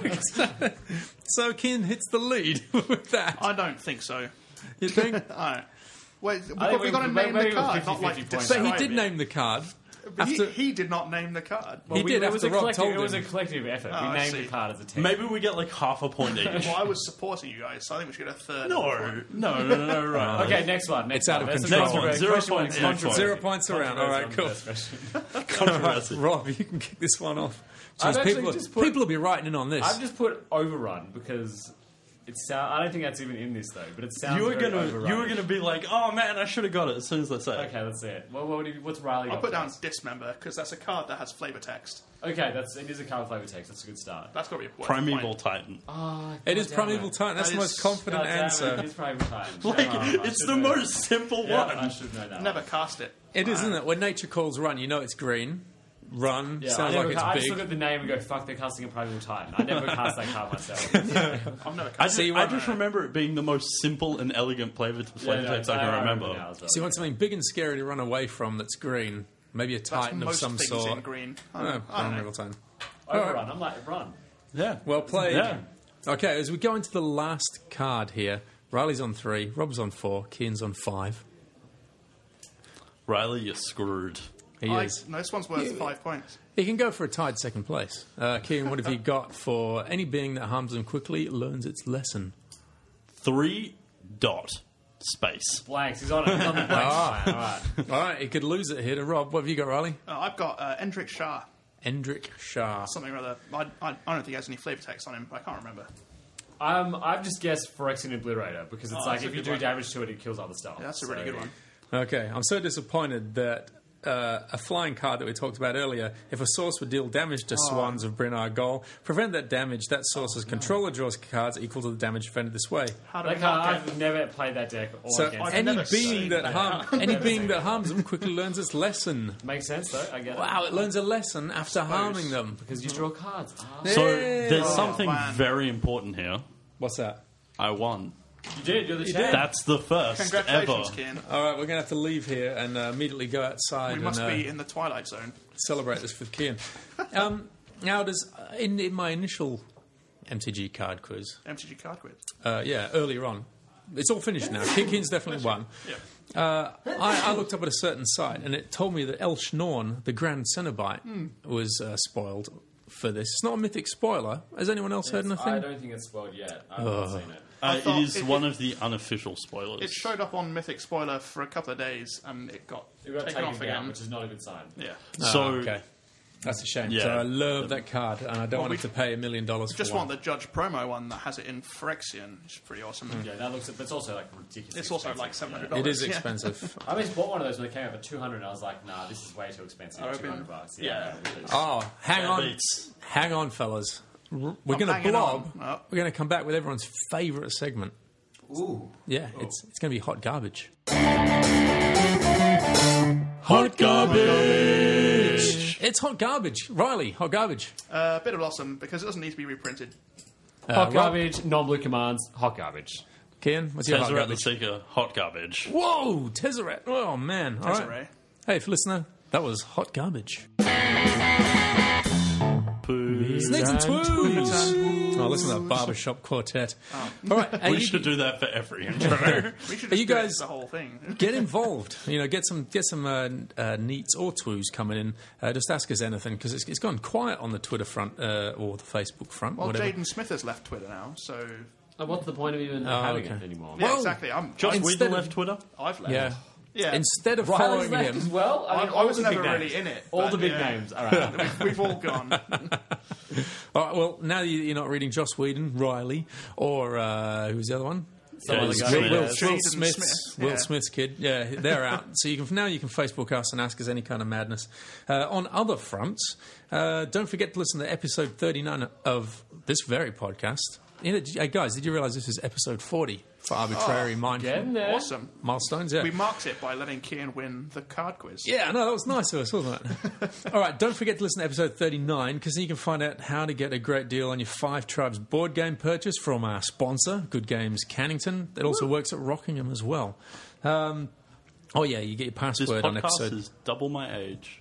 pick, so Kian hits the lead with that. I don't think so. You think? All right. Wait, we've I got, think we've got to we- name maybe the it was card, fifty not like fifty points. But he describe did it. name the card. But he, after- he did not name the card. He did it after was a Rob collective, told It was a him. collective effort. Oh, we I named see. the card as a team. Maybe we get like half a point each. Well, I was supporting you guys, so I think we should get a third. no, no, no, no, no, right. Okay, next one. Next It's out one. of That's control. a Next one. Zero question points. mark, Next one. controversy. Zero points around. All right, cool. Controversy on the first question. Controversy. Rob, you can kick this one off. I've Jeez, actually people, just put- people will be writing in on this. I've just put overrun because it sound. I don't think that's even in this though, but it sounds. You were very gonna, overrun. you were gonna be like, oh man, I should have got it as soon as I say it. Okay, let's see it. What, what, do you- what's Riley? I got put for down us? Dismember because that's a card that has flavor text. Okay, that's it is a card flavor text. That's a good start. That's got to be a worth a Primeval point. Titan. Oh, it is God damn Primeval it. Titan. That's That the most is- confident God damn it, answer. It is Primeval Titan. Like, Oh, I it's should the know that. most simple Yeah, one. I should know that. Never cast it. It is, isn't it? When nature calls run, you know it's green. Run Yeah, I, sounds never, like it's I just big. look at the name and go, "Fuck, they're casting a Primeval Titan." I never cast that card myself. I've never I cast just, you I want- just remember it being the most simple and elegant flavor flavor Yeah, no, text I can remember. now as well. So you want something big and scary to run away from that's green. Maybe a That's Titan of most some things sort. in green. I Oh, don't, I don't Primeval know. Titan. Overrun. I'm like, run. Yeah. Well played. Yeah. Okay, as we go into the last card here, Riley's on three, Rob's on four, Kian's on five. Riley, you're screwed. He I, is. no, this one's worth five points. He can go for a tied second place. Uh, Kian, what have you got for any being that harms them quickly learns its lesson? Three dot space. Blanks. He's on it. He's on the blanks. Ah. All right. All right, he could lose it here to Rob. What have you got, Riley? Uh, I've got uh, Endrick Shah, Endrick Shah. something or other. I, I, I don't think he has any flavor text on him, but I can't remember. Um, I've just guessed Phyrexian Obliterator because it's Oh, like that's a if you good do one. damage to it, it kills other stuff. Yeah, that's a really So- good one. Okay, I'm so disappointed that uh, a flying card that we talked about earlier, if a source would deal damage to Swans of Bryn Argol, prevent that damage, that source's controller draws cards equal to the damage defended this way. How do That we card, not I've get... never played that deck or So against I've it. any never being seen that that. harm, any being that harms them quickly learns its lesson. Makes sense though. I get it. Wow, it learns a lesson after harming them. Because you draw cards. Ah. So Yay. there's Oh, something man. very important here. What's that? I won. You did. You're the You champ. did. That's the first Congratulations, ever. Kian. All right, we're going to have to leave here and uh, immediately go outside We must and uh, be in the Twilight Zone. celebrate this with Kian. Um, now, does uh, in, in my initial M T G card quiz, M T G card quiz. uh, yeah, earlier on, it's all finished now. Kian's definitely won. Yeah. Uh, I, I looked up at a certain site, and it told me that Elshnorn, the Grand Cenobite, Hmm. was uh, spoiled for this. It's not a mythic spoiler. Has anyone else heard anything? I don't think it's spoiled yet. I haven't seen it. Uh, thought it is it- one it- of the unofficial spoilers. It showed up on Mythic Spoiler for a couple of days, and it got, It got taken, taken off down, again. which is not a good sign. Yeah. so Oh, okay. That's a shame. Yeah. So I love that card, and I don't Well, want we to pay a million dollars for Just one. want the Judge promo one that has it in Phyrexian. It's pretty awesome. Yeah, that looks. That's also like ridiculous. It's also like seven hundred dollars. It is expensive. I just bought one of those when it came out for two hundred, and I was like, "Nah, this is way too expensive. Open. Two hundred bucks." Yeah. it is. Oh, hang Yeah, on. beats. Hang on, fellas. R- We're I'm going to hanging blob. on. Oh. We're going to come back with everyone's favourite segment. Ooh. Yeah, it's it's going to be hot garbage. hot garbage. It's hot garbage. Riley, hot garbage. Uh, a bit of awesome because it doesn't need to be reprinted. Uh, Hot Rob, garbage, non-blue commands, hot garbage. Kian, what's your hot Tezzeret the garbage? Seeker, hot garbage. Whoa, Tezzeret. Oh, man. All right. Tezzeret. Hey, for listener, that was hot garbage. Poo. Snakes and Twoos. Oh, listen to that barbershop quartet. All right. Are We you, should do that for every intro. We should Are just you do it guys- the whole thing. get involved. You know, get some get some uh, uh, neats or twoos coming in. Uh, just ask us anything because it's, it's gone quiet on the Twitter front uh, or the Facebook front. Well, whatever. Jaden Smith has left Twitter now, so Uh, what's the point of even Oh, having okay. it anymore? yeah, Well, exactly. I'm Josh Instead Whedon of- left Twitter. I've left. Yeah. Yeah. Instead of Riley's following left him, as well. I, mean, I all was the never big really names. in it. All but the big yeah. names. All right. We've all gone. all right, well, now you- you're not reading Joss Whedon, Riley, or uh, who's the other one? Yeah, other Will guy. Will, Smith. Will, Yeah, Will Jaden Smith's, Smith, Will yeah. Smith's kid. Yeah, they're out. So you can now you can Facebook us and ask us any kind of madness. Uh, on other fronts, uh, don't forget to listen to episode thirty-nine of this very podcast. You know, hey guys, did you realise this is episode forty for Arbitrary Mind Getting there. Awesome. Milestones? Yeah. We marked it by letting Kian win the card quiz. Yeah, no, that was nice of us, wasn't it? All right, don't forget to listen to episode thirty-nine because you can find out how to get a great deal on your Five Tribes board game purchase from our sponsor, Good Games Cannington. It also works at Rockingham as well. Um, oh, yeah, you get your This password on podcast episode. is double my age.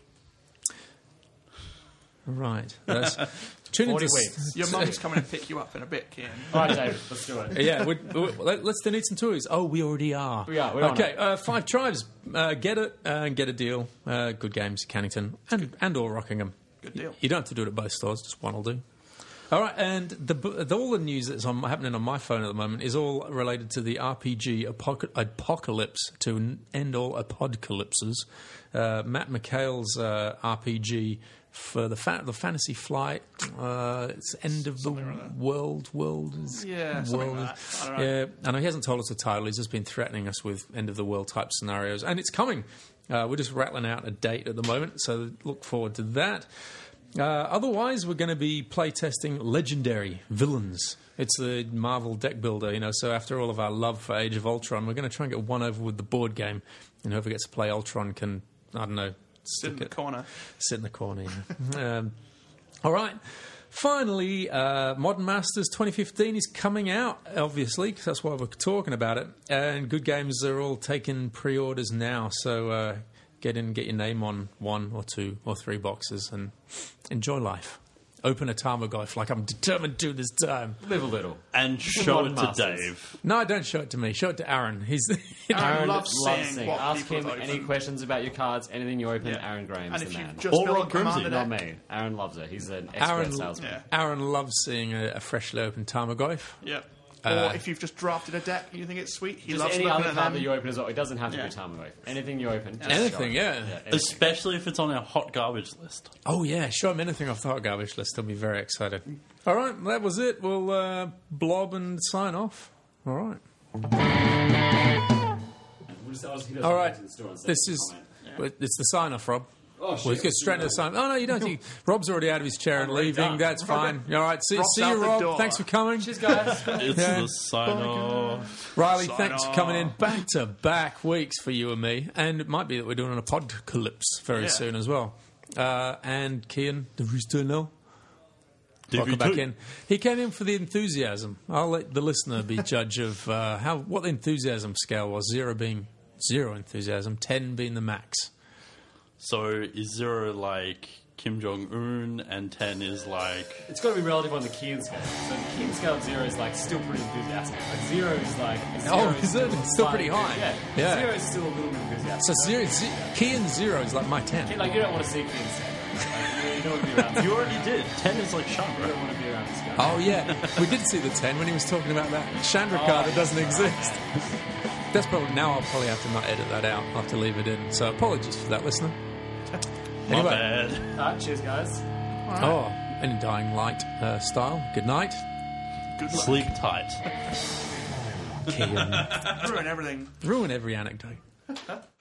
Right. That's, tune into forty s- weeks. Your mum's coming to pick you up in a bit, Kian. All right, David, let's do it. Yeah, we, we, let- let's donate some toys. Oh, we already are. We are, we're on okay, it. uh, Five Tribes. Uh, get it uh, and get a deal. Uh, Good Games Cannington and, and or Rockingham. Good deal. You don't have to do it at both stores, just one will do. All right, and the, the, all the news that's on, happening on my phone at the moment is all related to the R P G apoc- apocalypse, to end all apocalypses. Uh, Matt McHale's uh, R P G for the fa- the Fantasy Flight. Uh, it's end of the world. World is Yeah, something world like is- that. I don't know. Yeah, I know he hasn't told us the title. He's just been threatening us with end of the world type scenarios, and it's coming. Uh, we're just rattling out a date at the moment, so look forward to that. Uh, otherwise, we're going to be playtesting Legendary Villains. It's the Marvel deck builder, you know. So after all of our love for Age of Ultron, we're going to try and get one over with the board game, and whoever gets to play Ultron can, I don't know, Sit in stick the it, corner. sit in the corner. Yeah. um, all right. Finally, uh, Modern Masters twenty fifteen is coming out, obviously, because that's why we're talking about it. And Good Games are all taking pre-orders now, so uh, get in, get your name on one or two or three boxes, and enjoy life. Open a Tamagotchi like I'm determined to this time. Live a little. And show it Modern to Masters. Dave. No, don't show it to me. Show it to Aaron. He's Aaron loves loves seeing seeing. what Ask people him have any opened. questions about your cards, anything you open. Yeah. Aaron Graham's And the if man. you've just Or built Rob a commander Grimsey. Not deck, me. Aaron loves it. He's an expert Aaron, salesman. Yeah. Aaron loves seeing a, a freshly opened Tamagotchi. yeah. Uh, or if you've just drafted a deck and you think it's sweet, he Just loves any looking other at card them. that you open as well. It doesn't have to Yeah. be Tamagotchi. Anything you open. just Anything, show it. yeah. anything. Especially if it's on our hot garbage list. Oh, yeah, show him anything off the hot garbage list. I'll be very excited. All right, that was it. We'll uh, blob and sign off. All right. We'll just- I'll just hit us All back right. to the store and say This is comment. well, it's the sign off, Rob. Oh, We'll shit. get straight to the sign. Oh no, you don't. think Rob's already out of his chair and already leaving. done. That's fine. All right. See, Rob's see out you, the Rob. door. Thanks for coming. Cheers, guys. It's Yeah. the sign off. Riley, Sign thanks for off. coming in back to back weeks for you and me. And it might be that we're doing an apocalypse very Yeah. soon as well. Uh, and Kian, the Rooster now. Welcome D V back two. in. He came in for the enthusiasm. I'll let the listener be judge of uh, how what the enthusiasm scale was. Zero being zero enthusiasm, ten being the max. So is zero like Kim Jong Un, and ten is like It's got to be relative on the Kian scale. So the Kian scale of zero is like still pretty enthusiastic. Like zero is like zero Oh, is is it? It's still pretty slightly- high. Yeah. Yeah. Zero is still a little bit enthusiastic. So zero, z- key and zero is like my ten. Like you don't want to see Kian stand. Like, you, you don't want to be around. you already did. Ten is like You Chandra. don't want to be around this guy. Oh yeah, we did see the ten when he was talking about that Chandra car that doesn't exist. That's probably now. I'll probably have to not edit that out. I'll have to leave it in. So apologies for that, listener. My Anyway. bad. Alright, cheers, guys. Oh, in Dying Light uh, style. Good night. Good luck. Sleep tight. Kean. Ruin everything. Ruin every anecdote.